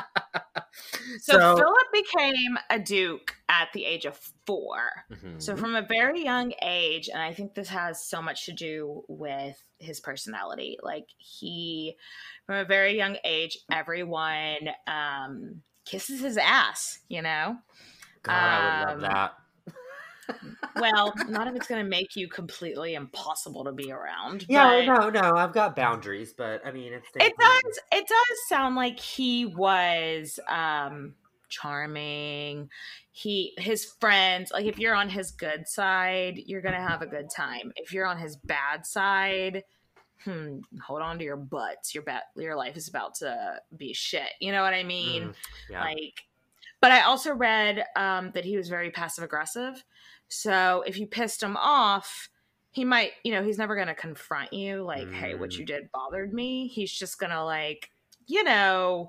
So Philip became a duke at the age of 4. Mm-hmm. So from a very young age, and I think this has so much to do with his personality. Like from a very young age, everyone kisses his ass, you know? God, I would love that. Well, not if it's going to make you completely impossible to be around. Yeah, no, I've got boundaries, but I mean, it does sound like he was charming. His friends, like if you're on his good side, you're going to have a good time. If you're on his bad side, hold on to your butts. Your life is about to be shit. You know what I mean? Yeah. But I also read that he was very passive aggressive. So if you pissed him off, he might, he's never going to confront you like, hey, what you did bothered me. He's just going to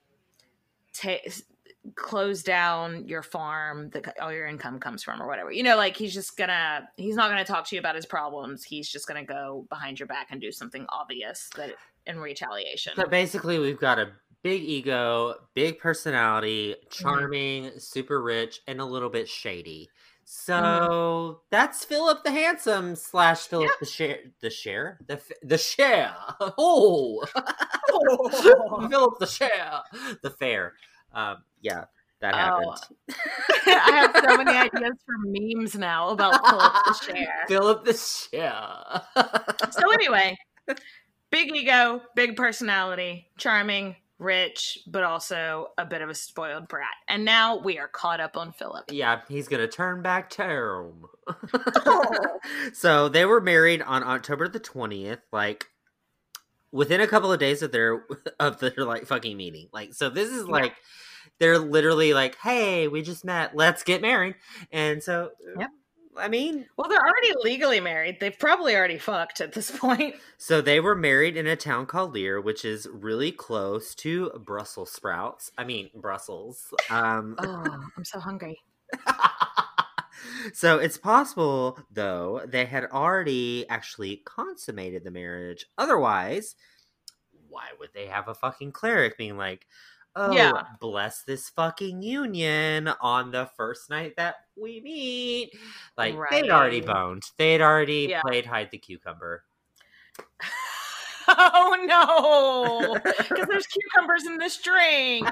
close down your farm that all your income comes from or whatever. He's not going to talk to you about his problems. He's just going to go behind your back and do something obvious that in retaliation. So basically we've got a big ego, big personality, charming, super rich, and a little bit shady. So that's Philip the Handsome / Philip the Share. Oh, Philip the Share, the Fair. Yeah. That happened. I have so many ideas for memes now about Philip the Share. Philip the Share. So anyway, big ego, big personality, charming, rich, but also a bit of a spoiled brat. And now we are caught up on Philip. Yeah, he's going to turn back town. So they were married on October the 20th, like within a couple of days of their like fucking meeting. Like, so this is like, they're literally like, hey, we just met, let's get married. And so, I mean, well, they're already legally married. They've probably already fucked at this point. So they were married in a town called Leer, which is really close to Brussels sprouts. I mean, Brussels. Oh, I'm so hungry. So it's possible, though, they had already actually consummated the marriage. Otherwise, why would they have a fucking cleric being like, oh, bless this fucking union on the first night that we meet? Like, they'd already boned. They'd already played hide the cucumber. Oh, no! Because there's cucumbers in this drink.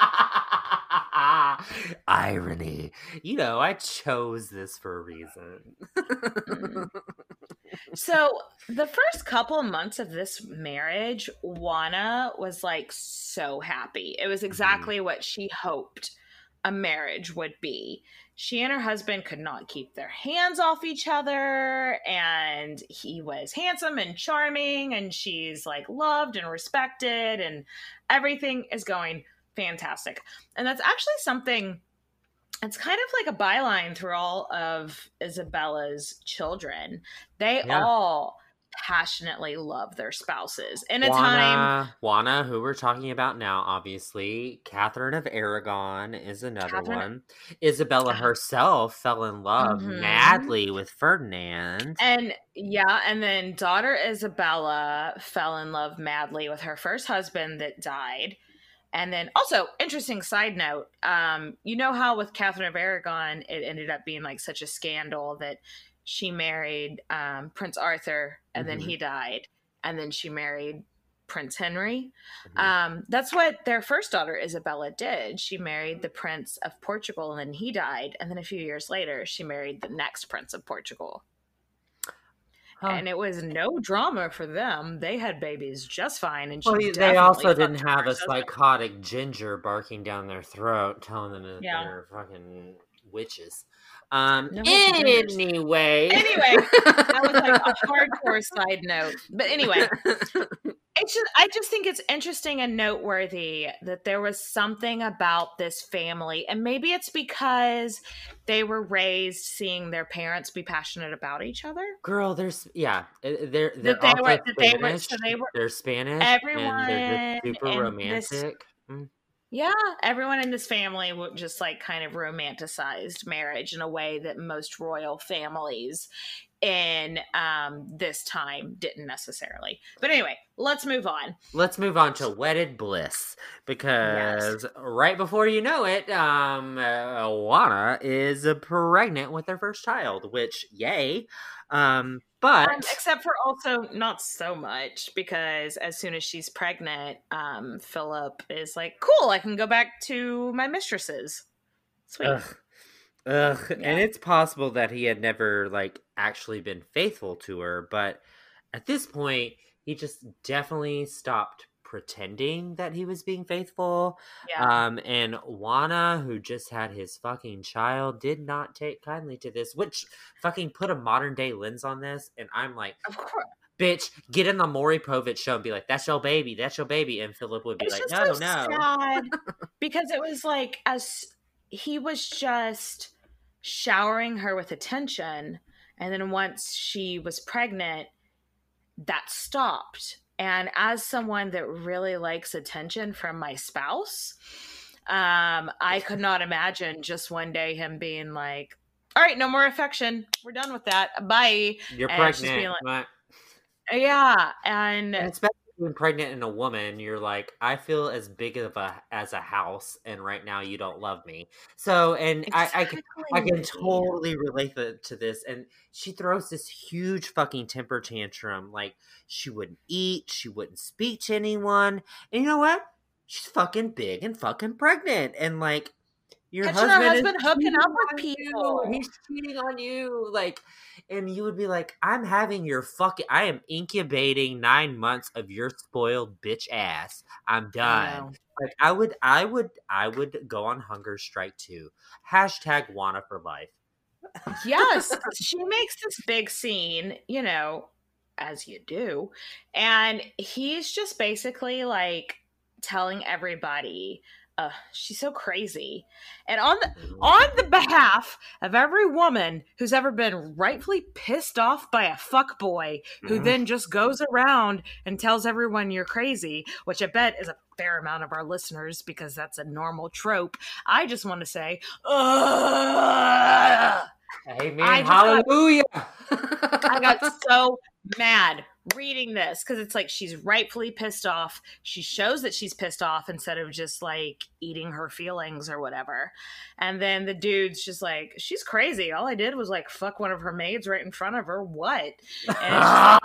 Irony. You know, I chose this for a reason. So the first couple of months of this marriage, Juana was like so happy. It was exactly what she hoped a marriage would be. She and her husband could not keep their hands off each other, and he was handsome and charming, and she's like loved and respected, and everything is going fantastic. And that's actually something, it's kind of like a byline through all of Isabella's children. They all passionately love their spouses in a time. Juana, who we're talking about now, obviously. Catherine of Aragon is another one. Isabella herself fell in love madly with Ferdinand. And and then daughter Isabella fell in love madly with her first husband that died. And then also, interesting side note, you know how with Catherine of Aragon, it ended up being like such a scandal that she married Prince Arthur and then he died. And then she married Prince Henry. That's what their first daughter, Isabella, did. She married the Prince of Portugal and then he died. And then a few years later, she married the next Prince of Portugal. And it was no drama for them. They had babies just fine. And they also didn't have a psychotic ginger barking down their throat, telling them that they're fucking witches. Anyway, that was like a hardcore side note. But anyway, I just think it's interesting and noteworthy that there was something about this family, and maybe it's because they were raised seeing their parents be passionate about each other. Girl, they're Spanish. Everyone, and they're just super romantic. Yeah, everyone in this family just like kind of romanticized marriage in a way that most royal families in this time didn't necessarily. But anyway, let's move on. Let's move on to wedded bliss, because right before you know it, Juana is pregnant with their first child, which yay. But except for also not so much, because as soon as she's pregnant, Philip is like, cool, I can go back to my mistresses. Sweet. And it's possible that he had never like actually been faithful to her, but at this point he just definitely stopped pretending that he was being faithful. And Juana, who just had his fucking child, did not take kindly to this, which fucking put a modern day lens on this. And I'm like, of course, bitch, get in the Maury Povich show and be like, that's your baby, and Philip would be it's like, just no. Sad because it was like, as he was just showering her with attention, and then once she was pregnant, that stopped. And as someone that really likes attention from my spouse, I could not imagine just one day him being like, all right, no more affection. We're done with that. Bye. You're and pregnant. Yeah. And especially when pregnant in a woman, you're like, I feel as big as a house, and right now you don't love me. So, and exactly. I can totally relate to this. And she throws this huge fucking temper tantrum. Like, she wouldn't eat, she wouldn't speak to anyone. And you know what? She's fucking big and fucking pregnant. And like, Your Catching husband, her husband is hooking cheating up with on people. you. He's cheating on you. Like, and you would be like, I am incubating 9 months of your spoiled bitch ass. I'm done. Like, I would go on hunger strike too. Hashtag Juana for life. Yes, she makes this big scene, you know, as you do, and he's just basically like telling everybody, she's so crazy, and on the behalf of every woman who's ever been rightfully pissed off by a fuckboy who then just goes around and tells everyone you're crazy, which I bet is a fair amount of our listeners because that's a normal trope. I just want to say, Amen. Hallelujah. I got so mad reading this because it's like she's rightfully pissed off. She shows that she's pissed off instead of just like eating her feelings or whatever. And then the dude's just like, she's crazy. All I did was like fuck one of her maids right in front of her. What? And it's just like,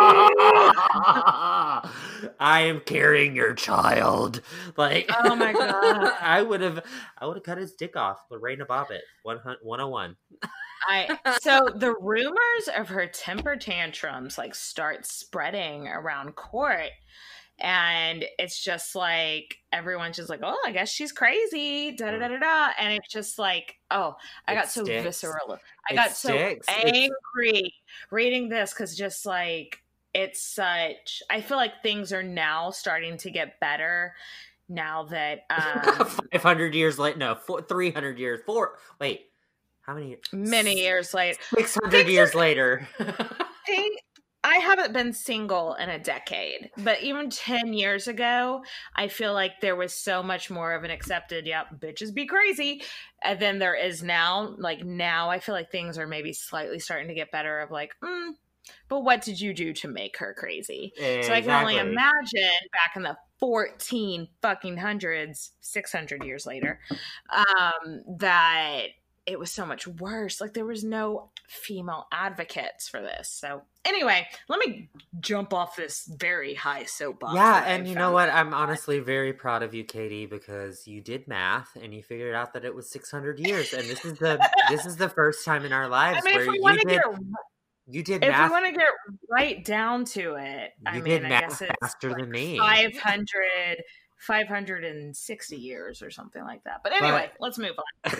I am carrying your child. Like, oh my God. I would have cut his dick off. Lorena Bobbitt, 101. So the rumors of her temper tantrums like start spreading around court, and it's just like everyone's just like, oh, I guess she's crazy, da da da da da, and it's just like, oh, I got so visceral, I got so angry reading this because just like it's such. I feel like things are now starting to get better. Now that 500 years later, no, 300 years, wait. How many years? Many years later. 600 years later. I haven't been single in a decade, but even 10 years ago, I feel like there was so much more of an accepted, yep, bitches be crazy, than there is now. Like now, I feel like things are maybe slightly starting to get better of like, but what did you do to make her crazy? Exactly. So I can only imagine back in the 600 years later, that it was so much worse. Like there was no female advocates for this. So anyway, let me jump off this very high soapbox. Yeah, and you know what? I'm honestly very proud of you, Katie, because you did math and you figured out that it was 600 years. And this is the first time in our lives where you did math. If we want to get right down to it, I guess it's faster than me. 560 years or something like that. But anyway, let's move on.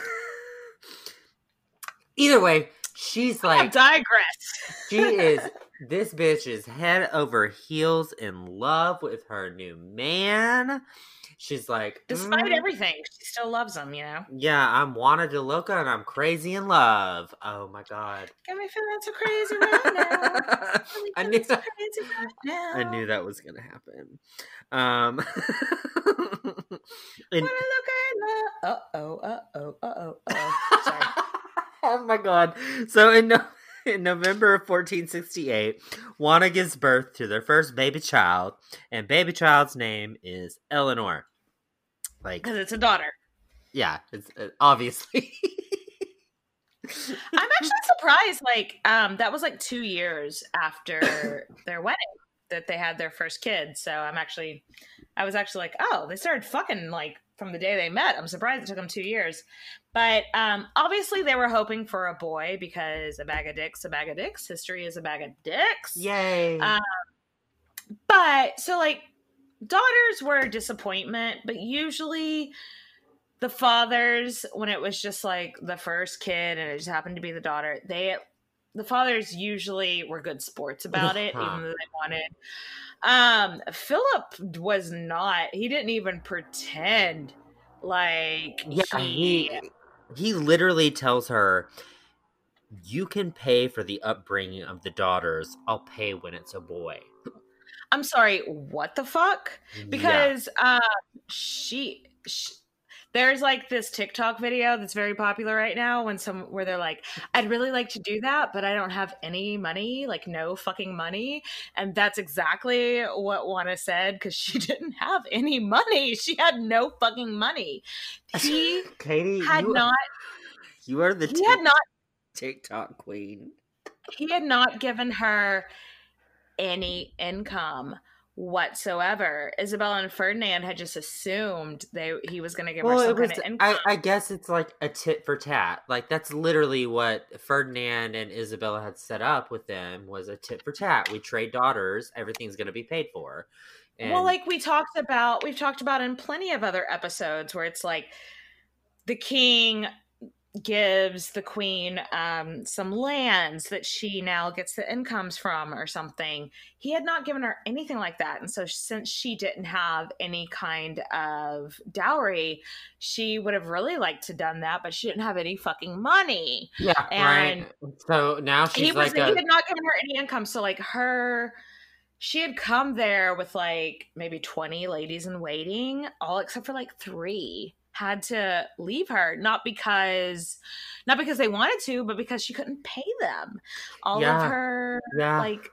Either way, she's like, digress. This bitch is head over heels in love with her new man. She's like, despite everything, she still loves him, you know? Yeah, I'm Juana de Loca and I'm crazy in love. Oh my God. Got me feeling so crazy right now. I knew that was going to happen. Sorry. Oh my God. So in November of 1468, Juana gives birth to their first baby child, and baby child's name is Eleanor. Like, because it's a daughter. Yeah, it's obviously. I'm actually surprised. Like, that was like 2 years after their wedding that they had their first kid. So I was actually like, oh, they started fucking like from the day they met. I'm surprised it took them 2 years. But obviously they were hoping for a boy because a bag of dicks. History is a bag of dicks. Yay. But so like daughters were a disappointment, but usually the fathers, when it was just like the first kid and it just happened to be the daughter, the fathers usually were good sports about it, even though they wanted. Philip was not. He didn't even pretend like he literally tells her, you can pay for the upbringing of the daughters. I'll pay when it's a boy. I'm sorry, what the fuck? Because she there's like this TikTok video that's very popular right now where they're like, I'd really like to do that, but I don't have any money, like no fucking money. And that's exactly what Juana said, because she didn't have any money. She had no fucking money. Katie, you are the TikTok queen. He had not given her any income whatsoever. Isabella and Ferdinand had just assumed he was going to give her some kind of income. I guess it's like a tit for tat. Like that's literally what Ferdinand and Isabella had set up with them, was a tit for tat. We trade daughters, everything's going to be paid for. And well, like we've talked about in plenty of other episodes where it's like the king gives the queen some lands that she now gets the incomes from or something. He had not given her anything like that. And so since she didn't have any kind of dowry, she would have really liked to have done that, but she didn't have any fucking money. Yeah, and right. So now he had not given her any income. So like she had come there with like maybe 20 ladies in waiting, all except for like 3 had to leave her, not because they wanted to, but because she couldn't pay them. All of her, like,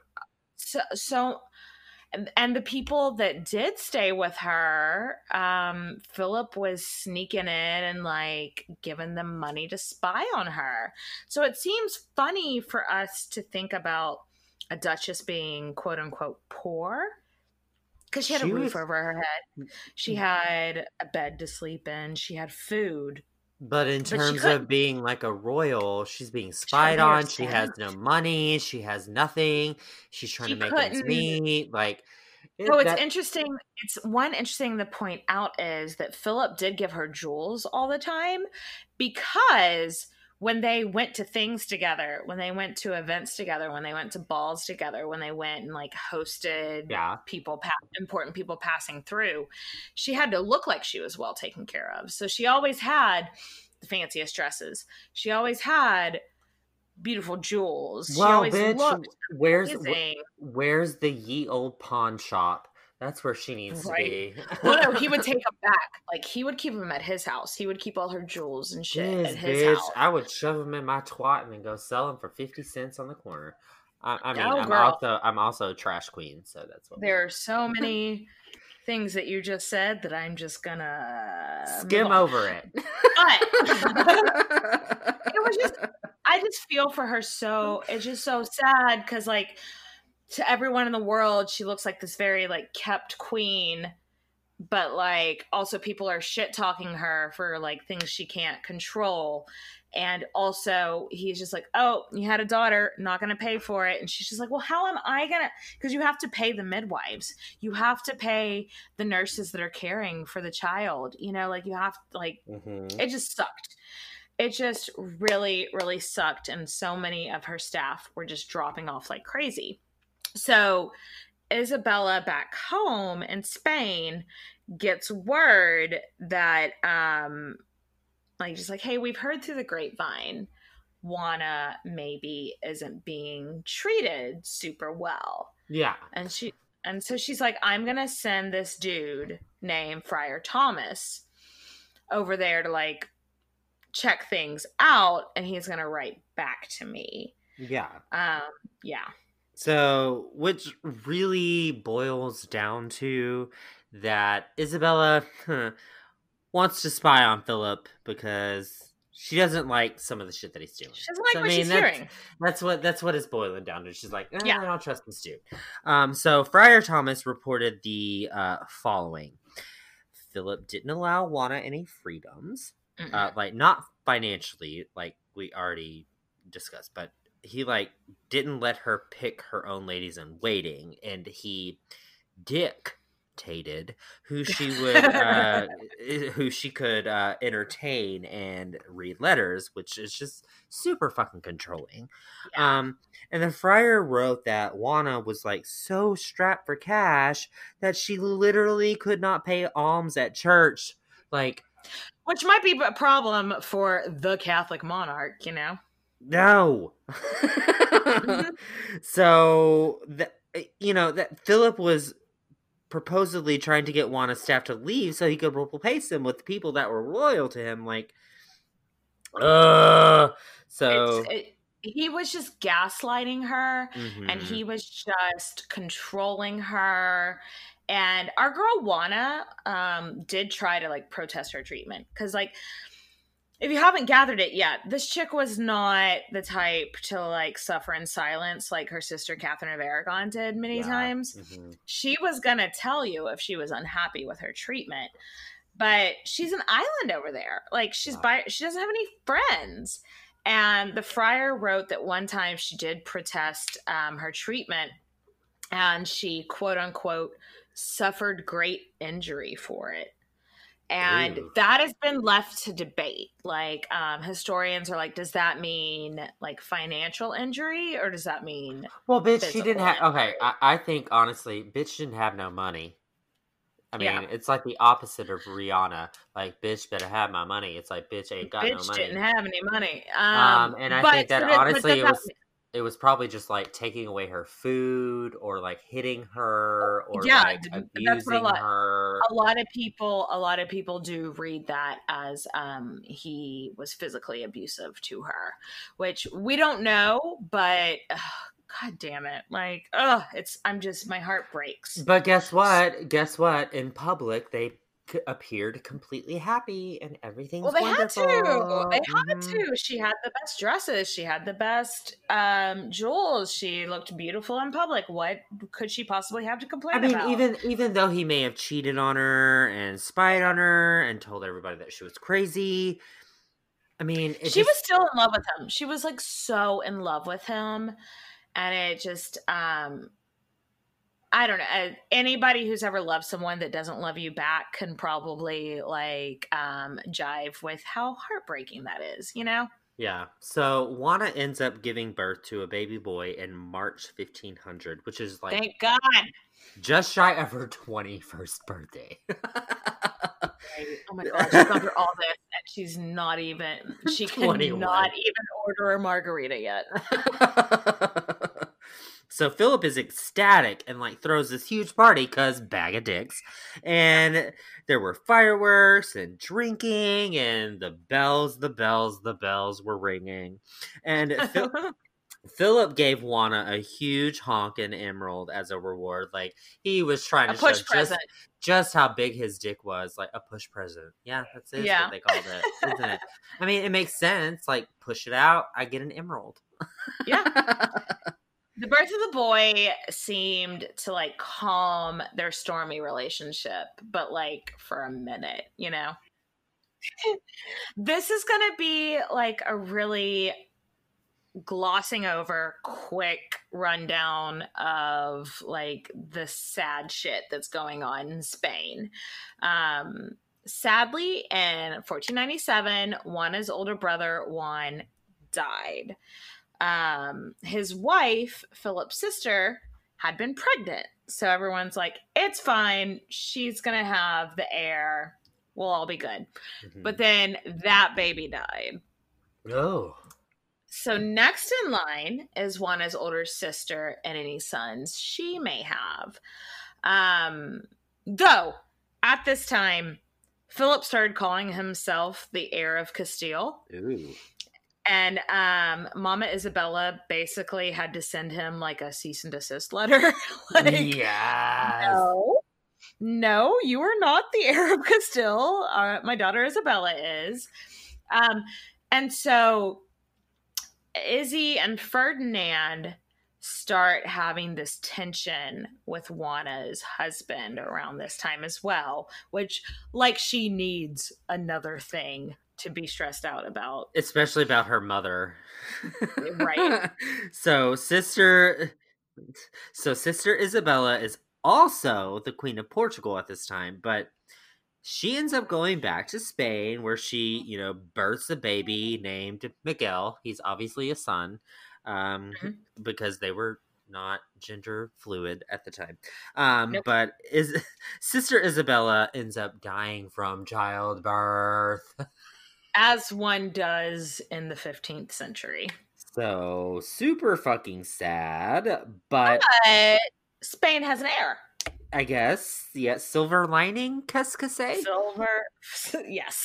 so, and the people that did stay with her, Philip was sneaking in and like giving them money to spy on her. So it seems funny for us to think about a duchess being quote unquote poor. Because she had a roof over her head. She had a bed to sleep in. She had food. But in terms of being like a royal, she's being spied on. She has no money. She has nothing. She's trying to make ends meet. Like, it's interesting. It's one interesting to point out is that Philip did give her jewels all the time, because when they went to things together, when they went to events together, when they went to balls together, when they went and like hosted people, important people passing through, she had to look like she was well taken care of. So she always had the fanciest dresses. She always had beautiful jewels. She always looked amazing. Where's the ye old pawn shop? That's where she needs to be. Well, no, he would take them back. Like, he would keep them at his house. He would keep all her jewels and shit at his house. I would shove them in my twat and then go sell them for 50 cents on the corner. I'm also a trash queen, so that's what. There are so many things that you just said that I'm just gonna skim over it. But it was just, I just feel for her. So it's just so sad because, like, to everyone in the world, she looks like this very like kept queen, but like also people are shit talking her for like things she can't control. And also he's just like, oh, you had a daughter, not going to pay for it. And she's just like, well, how am I going to, because you have to pay the midwives. You have to pay the nurses that are caring for the child. You know, like you have to like, It just sucked. It just really, really sucked. And so many of her staff were just dropping off like crazy. So Isabella back home in Spain gets word that, like, just like, hey, we've heard through the grapevine, Juana maybe isn't being treated super well. Yeah. And so she's like, I'm going to send this dude named Friar Thomas over there to like check things out. And he's going to write back to me. Yeah. Yeah. So, which really boils down to that Isabella wants to spy on Philip because she doesn't like some of the shit that he's doing. She doesn't like what she's hearing. That's what it's boiling down to. She's like, I don't trust this dude. So Friar Thomas reported the following. Philip didn't allow Juana any freedoms, like not financially, like we already discussed, but he like didn't let her pick her own ladies in waiting, and he dictated who she would who she could entertain and read letters, which is just super fucking controlling. And the friar wrote that Juana was like so strapped for cash that she literally could not pay alms at church, like, which might be a problem for the Catholic monarch, you know. No. So that Philip was supposedly trying to get Juana's staff to leave so he could replace them with people that were loyal to him. Like, he was just gaslighting her, and he was just controlling her. And our girl Juana did try to like protest her treatment because like if you haven't gathered it yet, this chick was not the type to like suffer in silence like her sister Catherine of Aragon did many times. Mm-hmm. She was gonna tell you if she was unhappy with her treatment, but she's an island over there. Like she doesn't have any friends. And the friar wrote that one time she did protest her treatment, and she quote unquote suffered great injury for it. And that has been left to debate. Like, historians are like, does that mean like financial injury, or does that mean? Well, bitch, she didn't have. Okay, I think honestly, bitch didn't have no money. I mean, it's like the opposite of Rihanna. Like, bitch better have my money. It's like, bitch ain't got no money. Bitch didn't have any money. And I think that honestly, it was probably just like taking away her food, or like hitting her, or like abusing her. A lot of people do read that as he was physically abusive to her, which we don't know, but God damn it. Like, my heart breaks. But guess what? In public, they appeared completely happy and everything's wonderful. They had to. She had the best dresses. She had the best jewels. She looked beautiful in public. What could she possibly have to complain about? Even though he may have cheated on her and spied on her and told everybody that she was crazy, I mean, she was still in love with him. She was like so in love with him. And it just, I don't know. Anybody who's ever loved someone that doesn't love you back can probably like jive with how heartbreaking that is, you know? Yeah. So Juana ends up giving birth to a baby boy in March 1500, which is like, thank God, just shy of her 21st birthday. Oh my God, she's gone through all this and she's not even, she cannot even order a margarita yet. So Philip is ecstatic and like throws this huge party because bag of dicks. And there were fireworks and drinking and the bells were ringing. And Philip gave Juana a huge honkin' emerald as a reward. Like, he was trying to show just how big his dick was. Like, a push present. Yeah, that's what they called it, isn't it? I mean, it makes sense. Like, push it out, I get an emerald. Yeah. The birth of the boy seemed to, like, calm their stormy relationship, but, like, for a minute, you know? This is going to be, like, a really glossing over quick rundown of like the sad shit that's going on in Spain. Sadly, in 1497, Juana's older brother Juan died. His wife, Philip's sister, had been pregnant, so everyone's like, it's fine, she's gonna have the heir, we'll all be good. Mm-hmm. But then that baby died. So next in line is Juana's older sister and any sons she may have. Though, at this time, Philip started calling himself the heir of Castile. Ooh. And Mama Isabella basically had to send him like a cease and desist letter. Like, yes. No, you are not the heir of Castile. My daughter Isabella is. And so Izzy and Ferdinand start having this tension with Juana's husband around this time as well, which, like, she needs another thing to be stressed out about. Especially about her mother. Right. So Sister Isabella is also the Queen of Portugal at this time, but she ends up going back to Spain where she, births a baby named Miguel. He's obviously a son, because they were not gender fluid at the time. Nope. But Sister Isabella ends up dying from childbirth. As one does in the 15th century. So, super fucking sad, but Spain has an heir. I guess. Yeah, silver lining, qu'est-ce que c'est? Silver, yes.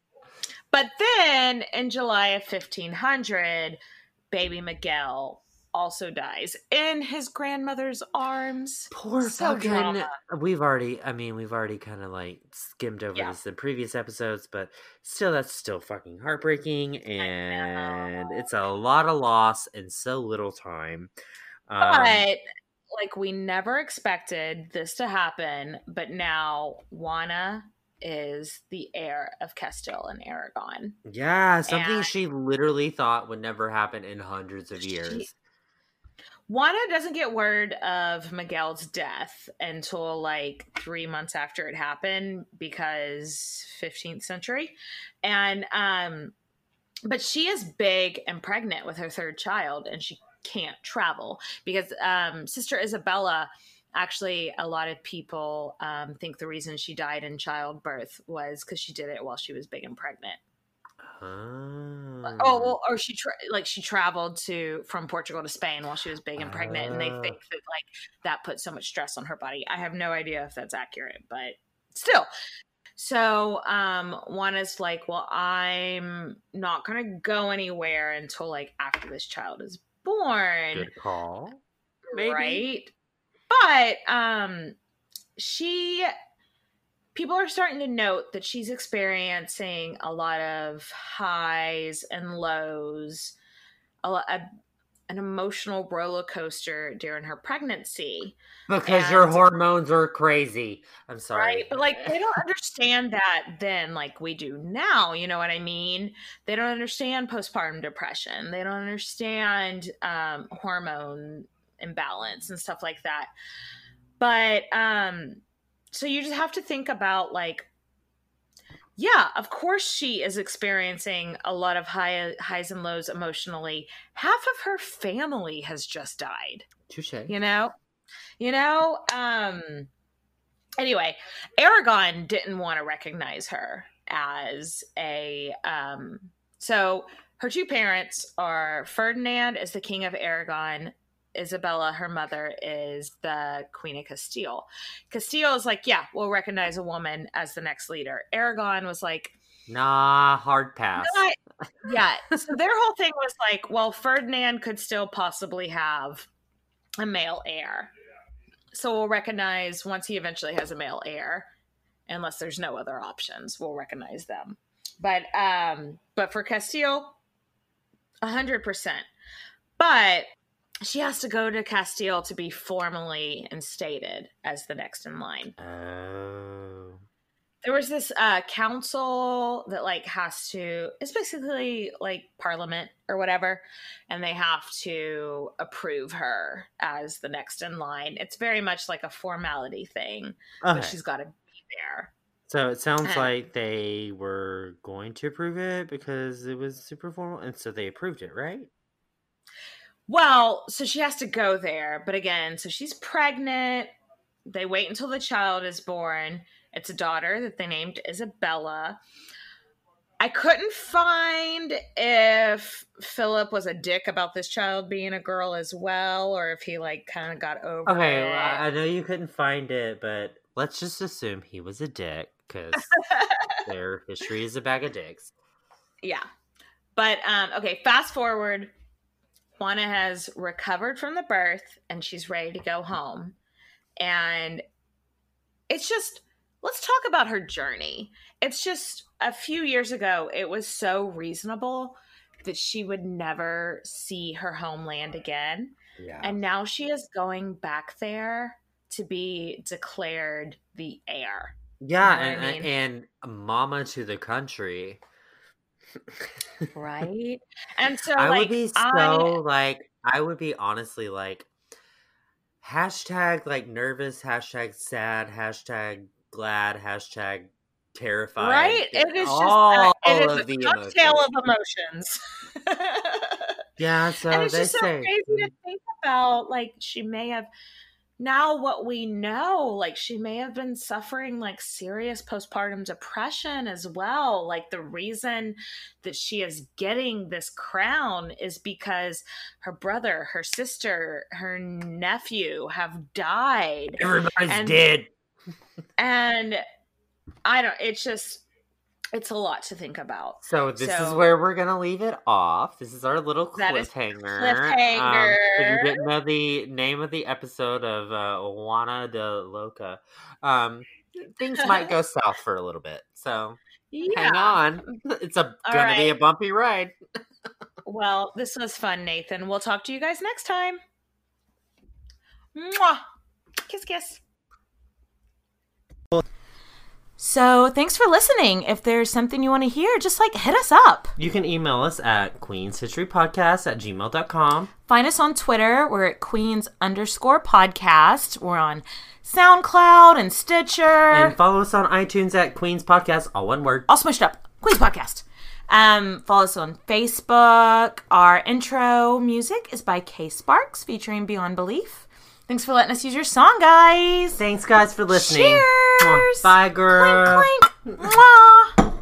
But then, in July of 1500, baby Miguel also dies in his grandmother's arms. Poor So fucking. drama. We've already kind of like skimmed over this in previous episodes, but still, that's still fucking heartbreaking, and it's a lot of loss in so little time. But like, we never expected this to happen, but now Juana is the heir of Castile and Aragon. Yeah, something she literally thought would never happen in hundreds of years. Juana doesn't get word of Miguel's death until like 3 months after it happened, because 15th century. And but she is big and pregnant with her third child, and she can't travel because Sister Isabella, actually, a lot of people think the reason she died in childbirth was because she did it while she was big and pregnant. Or she traveled from Portugal to Spain while she was big and pregnant, and they think that like that put so much stress on her body. I have no idea if that's accurate, but still. So Juana's like, well, I'm not gonna go anywhere until like after this child is born. Good call. Maybe. Right? But people are starting to note that she's experiencing a lot of highs and lows, an emotional roller coaster during her pregnancy. Because your hormones are crazy. I'm sorry. Right? But like, they don't understand that then like we do now. You know what I mean? They don't understand postpartum depression. They don't understand hormone imbalance and stuff like that. But so you just have to think about like, yeah, of course she is experiencing a lot of highs and lows emotionally. Half of her family has just died. Touche. You know? Anyway, Aragon didn't want to recognize her as a so her two parents are Ferdinand is the king of Aragon. Isabella, her mother, is the Queen of Castile. Castile is like, yeah, we'll recognize a woman as the next leader. Aragon was like, nah, hard pass. Not yet. So their whole thing was like, well, Ferdinand could still possibly have a male heir. So we'll recognize once he eventually has a male heir, unless there's no other options, we'll recognize them. But for Castile, 100%. But she has to go to Castile to be formally instated as the next in line. Oh. There was this council that like it's basically like parliament or whatever, and they have to approve her as the next in line. It's very much like a formality thing, but she's got to be there. So it sounds like they were going to approve it because it was super formal, and so they approved it, right? Well, so she has to go there, but again, so she's pregnant. They wait until the child is born. It's a daughter that they named Isabella. I couldn't find if Philip was a dick about this child being a girl as well, or if he like kind of got over it. Okay, well, I know you couldn't find it, but let's just assume he was a dick because their history is a bag of dicks. Yeah. But, okay, fast forward. Juana has recovered from the birth and she's ready to go home. And it's just, let's talk about her journey. It's just a few years ago, it was so reasonable that she would never see her homeland again. Yeah. And now she is going back there to be declared the heir. Yeah, you know and mama to the country. Right? And so I would be I would be honestly like hashtag like nervous, hashtag sad, hashtag glad, hashtag terrified. Right? It is all just of the cocktail of emotions. Yeah, so and it's they just so say crazy to think about. Like, she may have, now what we know, like she may have been suffering like serious postpartum depression as well. Like the reason that she is getting this crown is because her brother, her sister, her nephew have died. Everybody's dead. And it's just, It's a lot to think about. So this is where we're going to leave it off. This is our little cliffhanger. If you didn't know the name of the episode of Juana de Loca, things might go south for a little bit. So hang on. It's going to be a bumpy ride. Well, this was fun, Nathan. We'll talk to you guys next time. Mwah! Kiss, kiss. So thanks for listening. If there's something you want to hear, just hit us up. You can email us at queenshistorypodcast@gmail.com. Find us on Twitter. We're at queens_podcast. We're on SoundCloud and Stitcher. And follow us on iTunes at Queens Podcast, all one word. All smushed up. Queens Podcast. Follow us on Facebook. Our intro music is by K Sparks featuring Beyond Belief. Thanks for letting us use your song, guys. Thanks, guys, for listening. Cheers. Bye, girl. Clink, clink. Mwah.